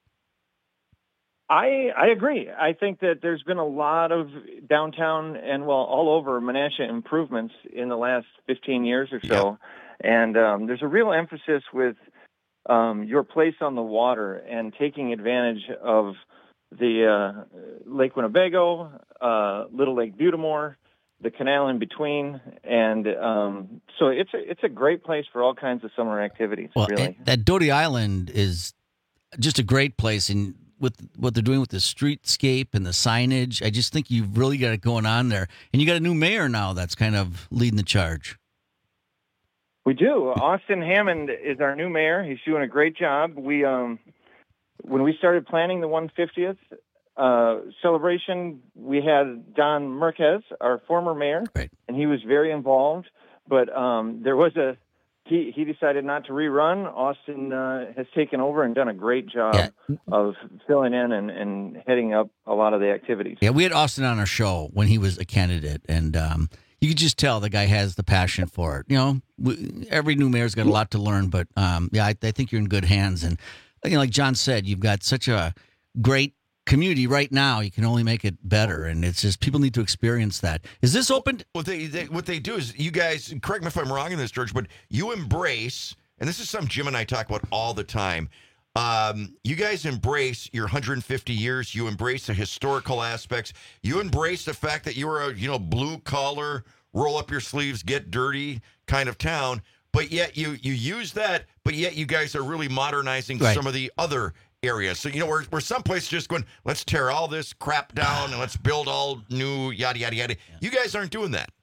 I agree. I think that there's been a lot of downtown and, all over Menasha improvements in the last 15 years or so. Yeah. And there's a real emphasis with your place on the water and taking advantage of the Lake Winnebago, Little Lake Butamore, the canal in between. And so it's a great place for all kinds of summer activities, really. That Doty Island is just a great place, and with what they're doing with the streetscape and the signage, I just think you've really got it going on there. And you got a new mayor now that's kind of leading the charge. We do. Austin Hammond is our new mayor. He's doing a great job. We, when we started planning the 150th celebration, we had Don Merquez, our former mayor, and he was very involved. But there was he decided not to rerun. Austin has taken over and done a great job of filling in and heading up a lot of the activities. Yeah, we had Austin on our show when he was a candidate, and you could just tell the guy has the passion for it. You know, every new mayor's got a lot to learn, but I think you're in good hands. And like John said, you've got such a great community right now. You can only make it better, and it's just people need to experience that. Is this open? What they do is, you guys, correct me if I'm wrong in this, George, but you embrace, and this is something Jim and I talk about all the time. You guys embrace your 150 years. You embrace the historical aspects. You embrace the fact that you're a blue collar, roll up your sleeves, get dirty kind of town. But yet you use that. But yet you guys are really modernizing some of the other areas. So we're some places just going, let's tear all this crap down and let's build all new yada yada yada. You guys aren't doing that.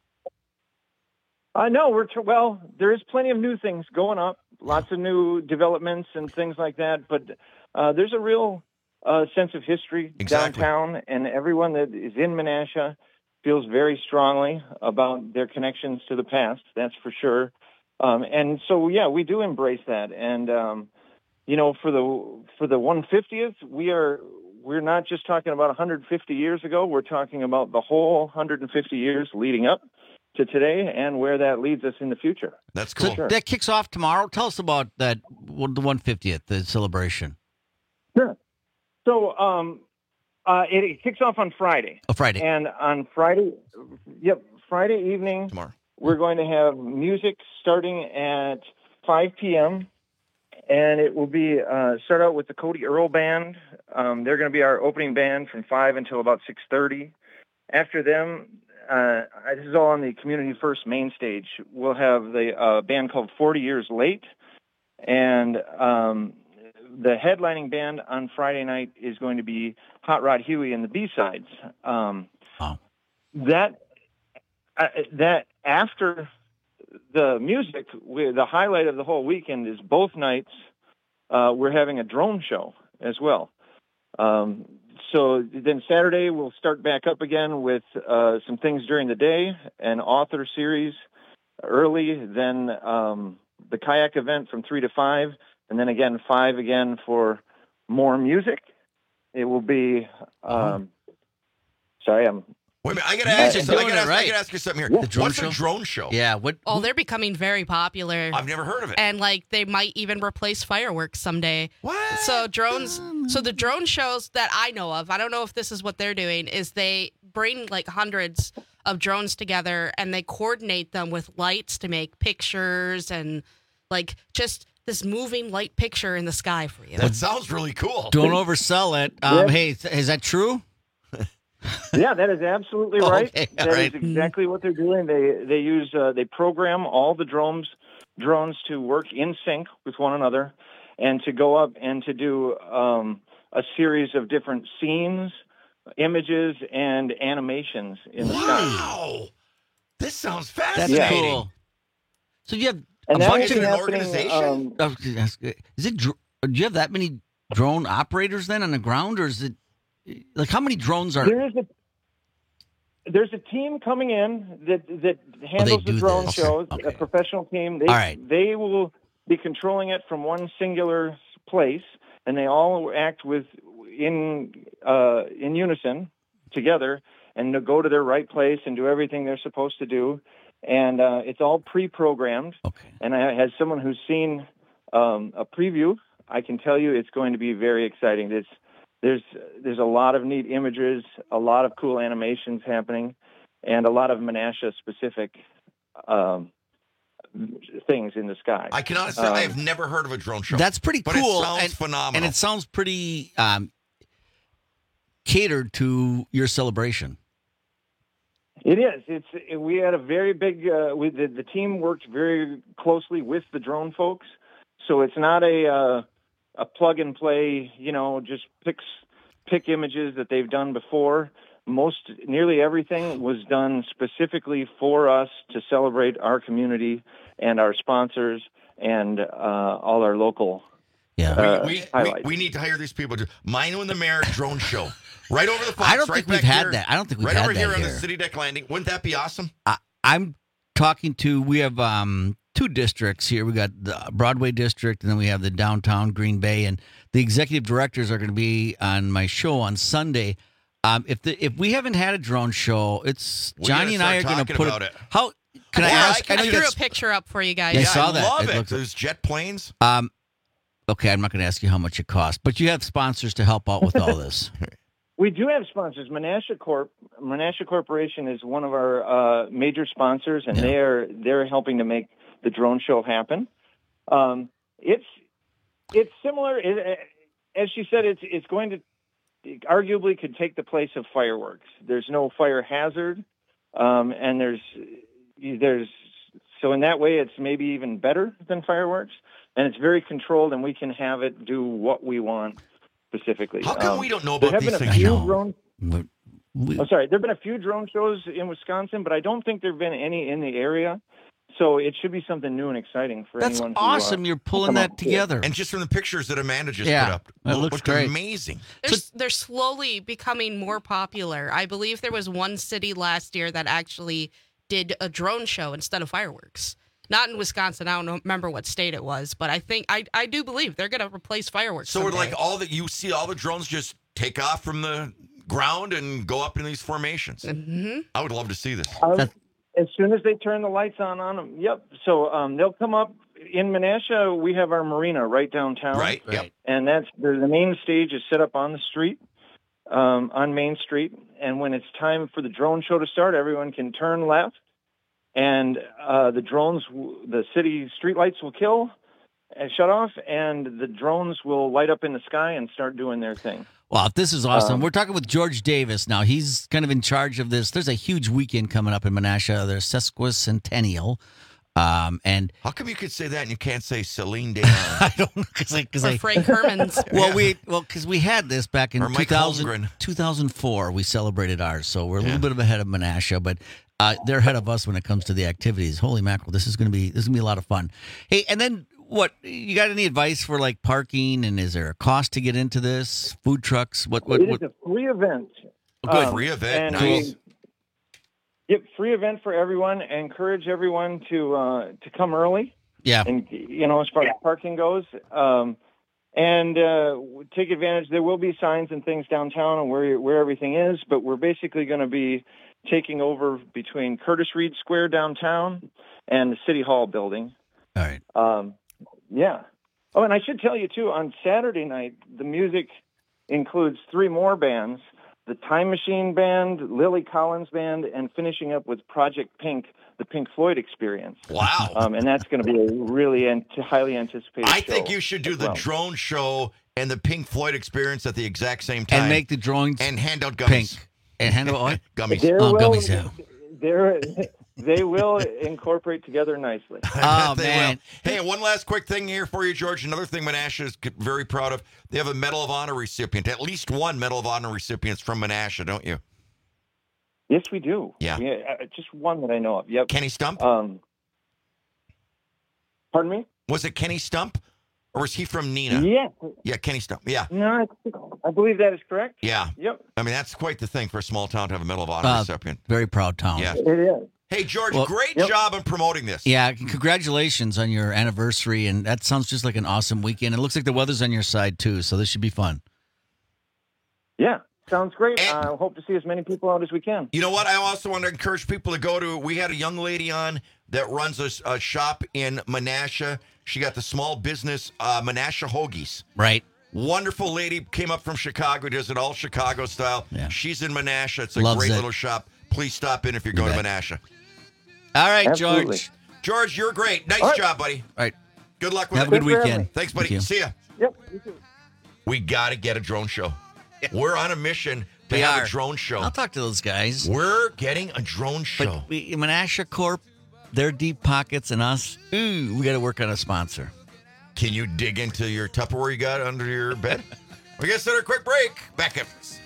No, there is plenty of new things going up. Lots of new developments and things like that, but there's a real sense of history downtown, and everyone that is in Menasha feels very strongly about their connections to the past, that's for sure. And so, we do embrace that. And, for the 150th, we're not just talking about 150 years ago, we're talking about the whole 150 years leading up to today and where that leads us in the future. That's cool. So that kicks off tomorrow. Tell us about that, the 150th, the celebration. Sure. So it kicks off on Friday. Oh, Friday. And on Friday evening, tomorrow, we're going to have music starting at 5 p.m., and it will be start out with the Cody Earl Band. They're going to be our opening band from 5 until about 6:30. After them, this is all on the Community First main stage. We'll have the band called 40 Years Late, and the headlining band on Friday night is going to be Hot Rod Huey and the B-Sides. That after the music, the highlight of the whole weekend is both nights we're having a drone show as well. So then Saturday we'll start back up again with some things during the day, an author series early, then the kayak event from 3 to 5, and then again 5 again for more music. It will be. Sorry, I'm. Wait a minute, I got to ask you something. I got to ask you something here. What's a drone show? Yeah. What? Oh, they're becoming very popular. I've never heard of it. And they might even replace fireworks someday. What? So drones. So the drone shows that I know of, I don't know if this is what they're doing, is they bring hundreds of drones together and they coordinate them with lights to make pictures and just this moving light picture in the sky for you. That sounds really cool. Don't oversell it. Hey, is that true? Yeah, that is absolutely right. Okay, that is exactly what they're doing. They use they program all the drones to work in sync with one another, and to go up and to do a series of different scenes, images, and animations in the sky. Wow, this sounds fascinating. That's cool. So you have a bunch of an organization. Do you have that many drone operators then on the ground, or is it? How many drones are There's a team coming in that handles the drone shows, a professional team. They will be controlling it from one singular place, and they all act in unison together and go to their right place and do everything they're supposed to do. And it's all pre-programmed. Okay. And as someone who's seen a preview, I can tell you it's going to be very exciting. There's a lot of neat images, a lot of cool animations happening, and a lot of Menasha-specific things in the sky. I can honestly say I have never heard of a drone show. That's pretty cool. But it sounds phenomenal. And it sounds pretty catered to your celebration. It is. We had a very big. The team worked very closely with the drone folks, so it's not a plug and play. Just pick images that they've done before. Nearly everything was done specifically for us to celebrate our community and our sponsors and all our local. Yeah, we need to hire these people. Mino and the Mayor drone show right over the Fox. I don't think we've had that. I don't think we've had that right over here on here the City Deck Landing. Wouldn't that be awesome? I'm talking to. We have two districts here. We got the Broadway district, and then we have the downtown Green Bay. And the executive directors are going to be on my show on Sunday. If we haven't had a drone show, it's Johnny and I are going to put about it. How can I ask? I threw a picture up for you guys. I saw that. Love it. Looks, Those jet planes. Okay, I'm not going to ask you how much it costs, but you have sponsors to help out with all this. We do have sponsors. Menasha Corporation is one of our major sponsors, and they're helping to make the drone show happen. It's similar. As she said, it's going to arguably could take the place of fireworks. There's no fire hazard, and there's so in that way it's maybe even better than fireworks, and it's very controlled, and we can have it do what we want specifically. How come we don't know about these things? There have been a few drone shows in Wisconsin, but I don't think there have been any in the area. So it should be something new and exciting for anyone. That's awesome. You're pulling that together. And just from the pictures that Amanda just put up, it looks great. Amazing. They're slowly becoming more popular. I believe there was one city last year that actually did a drone show instead of fireworks. Not in Wisconsin. I don't remember what state it was, but I do believe they're going to replace fireworks. So someday. we're like all the drones just take off from the ground and go up in these formations. Mm-hmm. I would love to see this. As soon as they turn the lights on them, yep. So they'll come up in Menasha. We have our marina right downtown, right? Yep. And the main stage is set up on the street, on Main Street. And when it's time for the drone show to start, everyone can turn left, and the city streetlights will kill and shut off, and the drones will light up in the sky and start doing their thing. Wow, this is awesome. We're talking with George Davis now. He's kind of in charge of this. There's a huge weekend coming up in Menasha. There's Sesquicentennial. And how come you could say that and you can't say Celine Dion? I don't know because Frank Herman's. Because we had this back in 2004. We celebrated ours, so we're a little bit ahead of Menasha, but they're ahead of us when it comes to the activities. Holy mackerel, this is gonna be a lot of fun. Hey, and then. What you got? Any advice for like parking? And is there a cost to get into this? Food trucks? What? It is a free event. Good free event. Nice. Yep, free event for everyone. I encourage everyone to come early. Yeah. And as far as parking goes, and take advantage. There will be signs and things downtown and where everything is, but we're basically going to be taking over between Curtis Reed Square downtown and the City Hall building. All right. Yeah. Oh, and I should tell you, too, on Saturday night, the music includes 3 more bands, the Time Machine Band, Lily Collins Band, and finishing up with Project Pink, the Pink Floyd Experience. Wow. And that's going to be a really highly anticipated show. I think you should do the drone show and the Pink Floyd Experience at the exact same time. And make the drones and hand out gummies. Pink. And hand out what? Gummies. Gummies, yeah. They will incorporate together nicely. Oh, man. Will. Hey, one last quick thing here for you, George. Another thing Menasha is very proud of. They have a Medal of Honor recipient, at least one Medal of Honor recipient from Menasha, don't you? Yes, we do. Yeah. Just one that I know of. Yep. Kenny Stump? Pardon me? Was it Kenny Stump? Or was he from Neenah? Yeah. Yeah, Kenny Stump. Yeah. No, I believe that is correct. Yeah. Yep. I mean, that's quite the thing for a small town to have a Medal of Honor recipient. Very proud town. Yeah. It is. Hey, George, great job in promoting this. Yeah, congratulations on your anniversary, and that sounds just like an awesome weekend. It looks like the weather's on your side, too, so this should be fun. Yeah, sounds great. I hope to see as many people out as we can. You know what? I also want to encourage people to go to, we had a young lady on that runs a shop in Menasha. She got the small business Menasha Hoagies. Right. Wonderful lady, came up from Chicago, does it all Chicago style. Yeah. She's in Menasha. It's a Loves great it. little shop. Please stop in if you're going to Menasha. All right, Absolutely. George. George, you're great. Nice job, buddy. All right. Good luck with Have it. a good weekend. Thanks, buddy. Thank you. See ya. Yep. You too. We got to get a drone show. We're on a mission to have a drone show. I'll talk to those guys. We're getting a drone show. But Menasha Corp, their deep pockets and us, we got to work on a sponsor. Can you dig into your Tupperware you got under your bed? We got to start a quick break. Back up.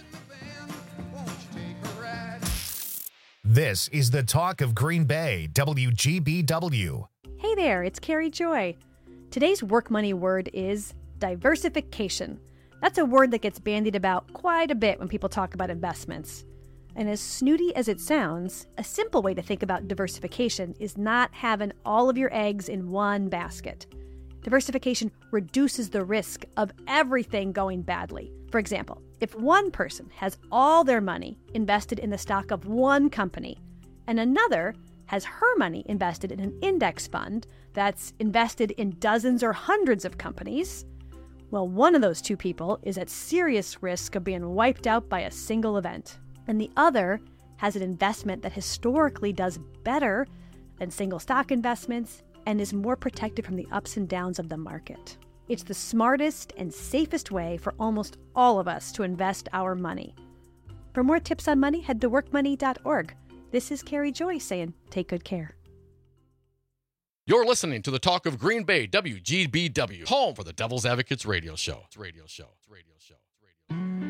This is the talk of Green Bay, WGBW. Hey there, it's Carrie Joy. Today's work money word is diversification. That's a word that gets bandied about quite a bit when people talk about investments. And as snooty as it sounds, a simple way to think about diversification is not having all of your eggs in one basket. Diversification reduces the risk of everything going badly. For example, if one person has all their money invested in the stock of one company and another has her money invested in an index fund that's invested in dozens or hundreds of companies, well, one of those two people is at serious risk of being wiped out by a single event. And the other has an investment that historically does better than single stock investments and is more protected from the ups and downs of the market. It's the smartest and safest way for almost all of us to invest our money. For more tips on money, head to workmoney.org. This is Carrie Joy saying, take good care. You're listening to the Talk of Green Bay, WGBW, home for the Devil's Advocates radio show. It's radio show. It's radio show. It's radio.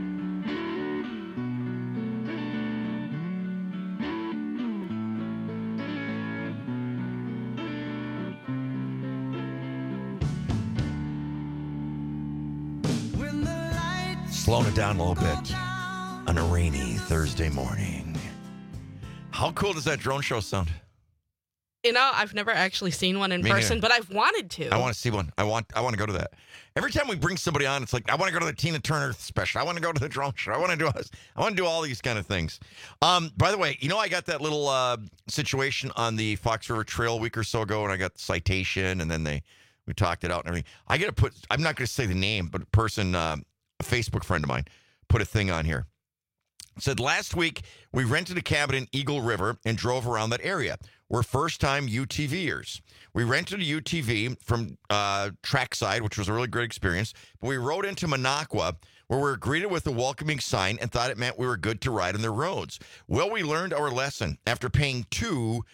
Slowing it down a little bit on a rainy Thursday morning. How cool does that drone show sound? You know, I've never actually seen one in Me person, neither. but I've wanted to. I want to see one. I want to go to that. Every time we bring somebody on, it's like, I want to go to the Tina Turner special. I want to go to the drone show. I want to do all these kind of things. By the way, I got that little situation on the Fox River Trail a week or so ago, and I got the citation, and then we talked it out and everything. I got to put, I'm not going to say the name, but a person, a Facebook friend of mine, put a thing on here. It said, last week, we rented a cabin in Eagle River and drove around that area. We're first-time UTVers. We rented a UTV from Trackside, which was a really great experience, but we rode into Minocqua, where we were greeted with a welcoming sign and thought it meant we were good to ride on their roads. Well, we learned our lesson after paying two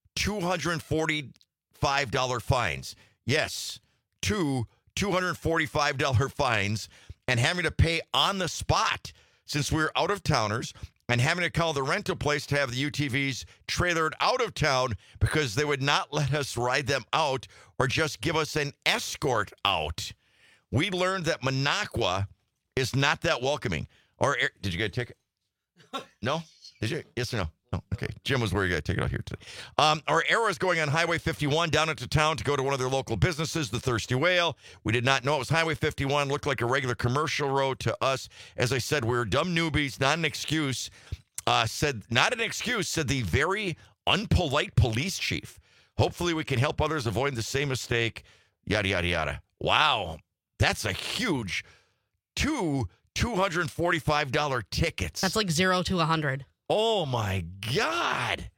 $245 fines. Yes, two $245 fines, and having to pay on the spot since we were out-of-towners, and having to call the rental place to have the UTVs trailered out of town because they would not let us ride them out or just give us an escort out. We learned that Minocqua is not that welcoming. Did you get a ticket? No? Did you? Yes or no? No. Okay. Jim was where you got a ticket out here today. Our arrow is going on Highway 51 down into town to go to one of their local businesses, the Thirsty Whale. We did not know it was Highway 51. Looked like a regular commercial road to us. As I said, we were dumb newbies, not an excuse. Said the very unpolite police chief. Hopefully we can help others avoid the same mistake. Yada, yada, yada. Wow. That's a huge $245 tickets. That's like 0 to 100. Oh, my God.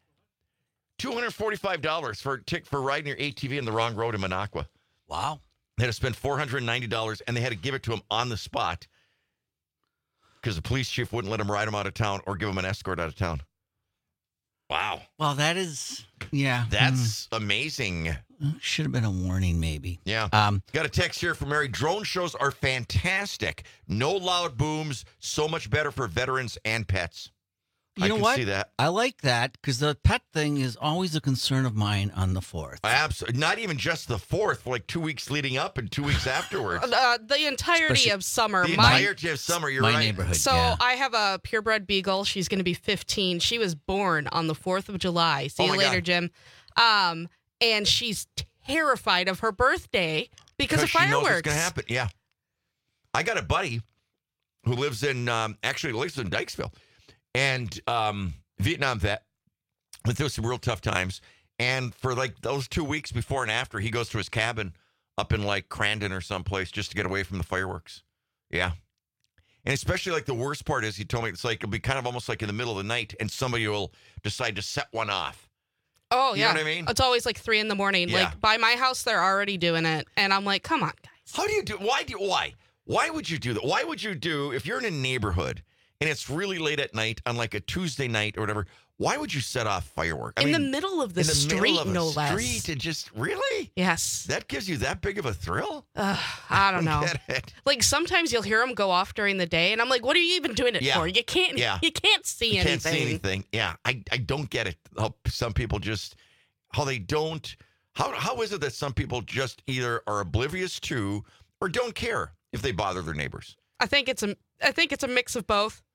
$245 for riding your ATV in the wrong road in Minocqua. Wow. They had to spend $490, and they had to give it to him on the spot because the police chief wouldn't let him ride him out of town or give him an escort out of town. Wow. Well, that is, yeah. That's amazing. Should have been a warning, maybe. Yeah. Got a text here from Mary. Drone shows are fantastic. No loud booms. So much better for veterans and pets. You know can what? see that. I like that because the pet thing is always a concern of mine on the 4th. Absolutely. Not even just the 4th, for like 2 weeks leading up and 2 weeks afterwards. The entirety of summer. The entirety of summer, you're my right. neighborhood. So yeah. I have a purebred beagle. She's going to be 15. She was born on the 4th of July. See you later, God. Jim. And she's terrified of her birthday because of she knows fireworks. what's going to happen. Yeah. I got a buddy who lives in, Dykesville. And Vietnam vet, went through some real tough times. And for like those 2 weeks before and after, he goes to his cabin up in like Crandon or someplace just to get away from the fireworks. Yeah. And especially like the worst part is he told me it's like it'll be kind of almost like in the middle of the night and somebody will decide to set one off. Oh, You yeah. know what I mean? It's always like 3 a.m. Yeah. Like by my house, they're already doing it. And I'm like, come on, guys. How do you do? Why? Why would you do that? Why would you do, if you're in a neighborhood and it's really late at night on like a Tuesday night or whatever, why would you set off fireworks? In the middle of the street, no less. Street and just, really? Yes. That gives you that big of a thrill? I don't know. Get it. Like sometimes you'll hear them go off during the day, and I'm like, what are you even doing it for? You can't. Yeah. You can't see You anything. can't see anything. Yeah, I don't get it. How some people just, how they don't, how is it that some people just either are oblivious to or don't care if they bother their neighbors? I think it's a mix of both.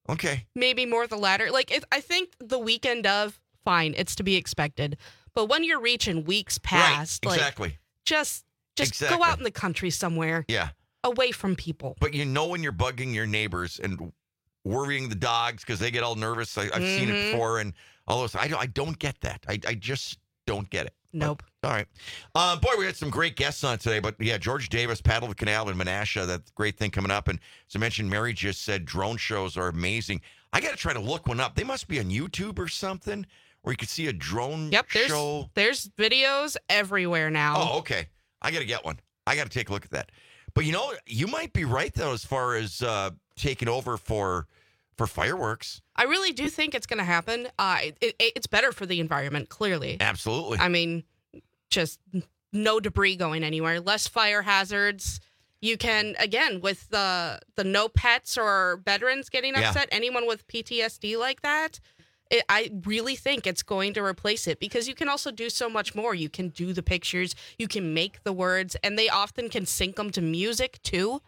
Okay. Maybe more the latter. Like, I think the weekend of, fine, it's to be expected. But when you're reaching weeks past, right, like, exactly. just Exactly. go out in the country somewhere. Yeah. Away from people. But when you're bugging your neighbors and worrying the dogs because they get all nervous. I've seen it before, and all those. I don't get that. I just don't get it. Nope. But, all right. Boy, we had some great guests on today. But yeah, George Davis, Paddle the Canal in Menasha. That great thing coming up. And as I mentioned, Mary just said drone shows are amazing. I got to try to look one up. They must be on YouTube or something, where you could see a drone show. There's videos everywhere now. Oh, okay. I got to get one. I got to take a look at that. But you might be right though, as far as taking over for fireworks. I really do think it's going to happen. It's better for the environment, clearly. Absolutely. I mean, just no debris going anywhere, less fire hazards. You can, again, with the no pets or veterans getting upset, anyone with PTSD like that, I really think it's going to replace it, because you can also do so much more. You can do the pictures, you can make the words, and they often can sync them to music too.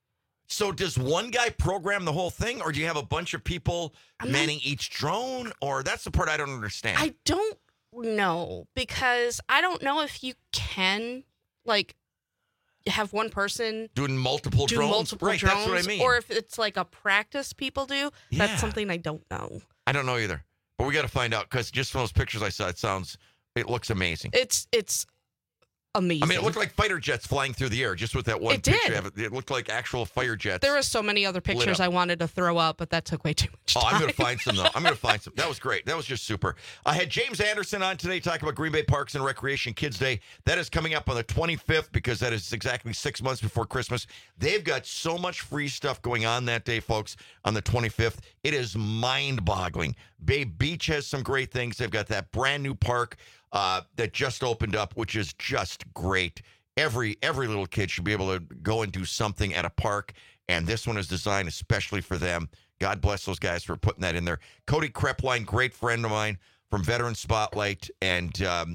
So does one guy program the whole thing, or do you have a bunch of people manning each drone? Or that's the part I don't understand. I don't know, because I don't know if you can, like, have one person doing multiple drones. Right, drones, that's what I mean. Or if it's like a practice people do. Yeah. That's something I don't know. I don't know either. But we got to find out, because just from those pictures I saw, it looks amazing. It's amazing. I mean, it looked like fighter jets flying through the air just with that one It picture. did. It looked like actual fire jets. There were so many other pictures I wanted to throw up, but that took way too much time. I'm going to find some, though. I'm going to find some. That was great. That was just super. I had James Anderson on today talking about Green Bay Parks and Recreation Kids Day. That is coming up on the 25th, because that is exactly 6 months before Christmas. They've got so much free stuff going on that day, folks, on the 25th. It is mind-boggling. Bay Beach has some great things. They've got that brand new park that just opened up, which is just great. Every little kid should be able to go and do something at a park, and this one is designed especially for them. God bless those guys for putting that in there. Cody Krepline, great friend of mine from Veteran Spotlight, and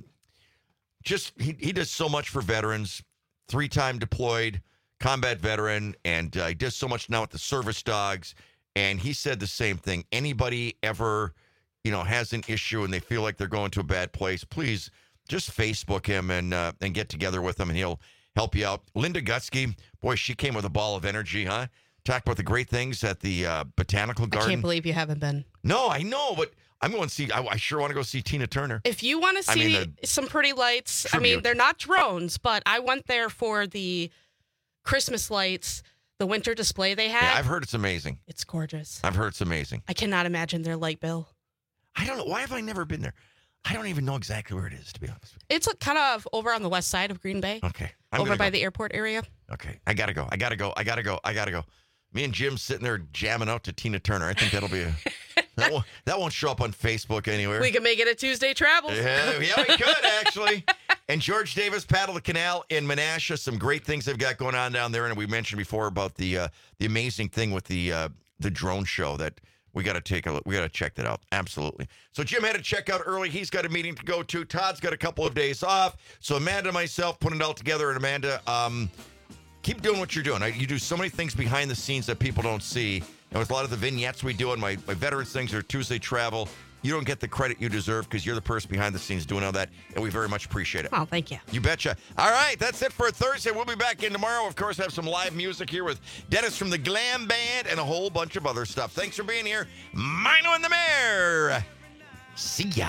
he does so much for veterans. 3-time deployed combat veteran, and he does so much now with the service dogs. And he said the same thing. Anybody ever, has an issue and they feel like they're going to a bad place, please just Facebook him and get together with him, and he'll help you out. Linda Gutsky, boy, she came with a ball of energy, huh? Talked about the great things at the Botanical Garden. I can't believe you haven't been. No, I know, but I'm going to see. I sure want to go see Tina Turner. If you want to see some pretty lights, tribute. they're not drones, but I went there for the Christmas lights, the winter display they had. Yeah, I've heard it's amazing. It's gorgeous. I've heard it's amazing. I cannot imagine their light bill. I don't know. Why have I never been there? I don't even know exactly where it is, to be honest with you. It's kind of over on the west side of Green Bay. Okay. Over by the airport area. Okay. I got to go. Me and Jim sitting there jamming out to Tina Turner. I think that'll be that won't show up on Facebook anywhere. We can make it a Tuesday travel. Yeah, we could, actually. And George Davis, Paddle the Canal in Menasha. Some great things they've got going on down there. And we mentioned before about the amazing thing with the drone show that we got to take a look. We got to check that out. Absolutely. So Jim had to check out early. He's got a meeting to go to. Todd's got a couple of days off. So Amanda and myself putting it all together. And Amanda, keep doing what you're doing. You do so many things behind the scenes that people don't see. And with a lot of the vignettes we do and my veterans things or Tuesday travel, you don't get the credit you deserve because you're the person behind the scenes doing all that. And we very much appreciate it. Oh, thank you. You betcha. All right, that's it for Thursday. We'll be back in tomorrow. Of course, have some live music here with Dennis from the Glam Band and a whole bunch of other stuff. Thanks for being here. Mino and the Mayor. See ya.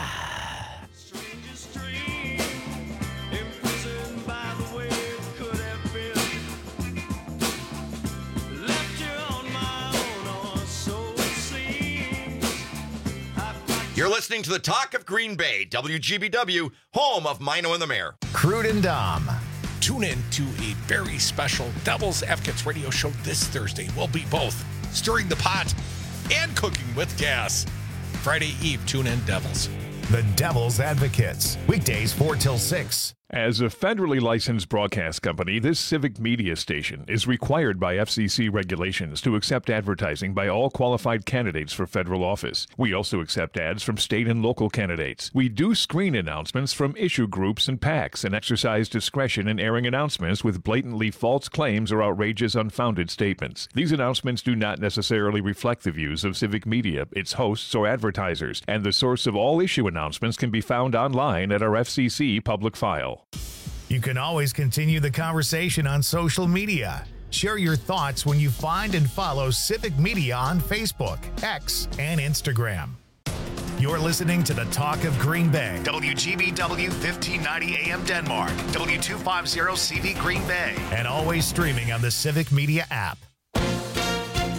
You're listening to the Talk of Green Bay, WGBW, home of Mino and the Mayor. Crude and Dom. Tune in to a very special Devil's Advocates radio show this Thursday. We'll be both stirring the pot and cooking with gas. Friday Eve, tune in, Devils. The Devil's Advocates. Weekdays 4 till 6. As a federally licensed broadcast company, this civic media station is required by FCC regulations to accept advertising by all qualified candidates for federal office. We also accept ads from state and local candidates. We do screen announcements from issue groups and PACs and exercise discretion in airing announcements with blatantly false claims or outrageous, unfounded statements. These announcements do not necessarily reflect the views of civic media, its hosts, or advertisers, and the source of all issue announcements can be found online at our FCC public file. You can always continue the conversation on social media. Share your thoughts when you find and follow Civic Media on Facebook, X, and Instagram. You're listening to the Talk of Green Bay, WGBW 1590 AM Denmark, W250 CV Green Bay, and always streaming on the Civic Media app.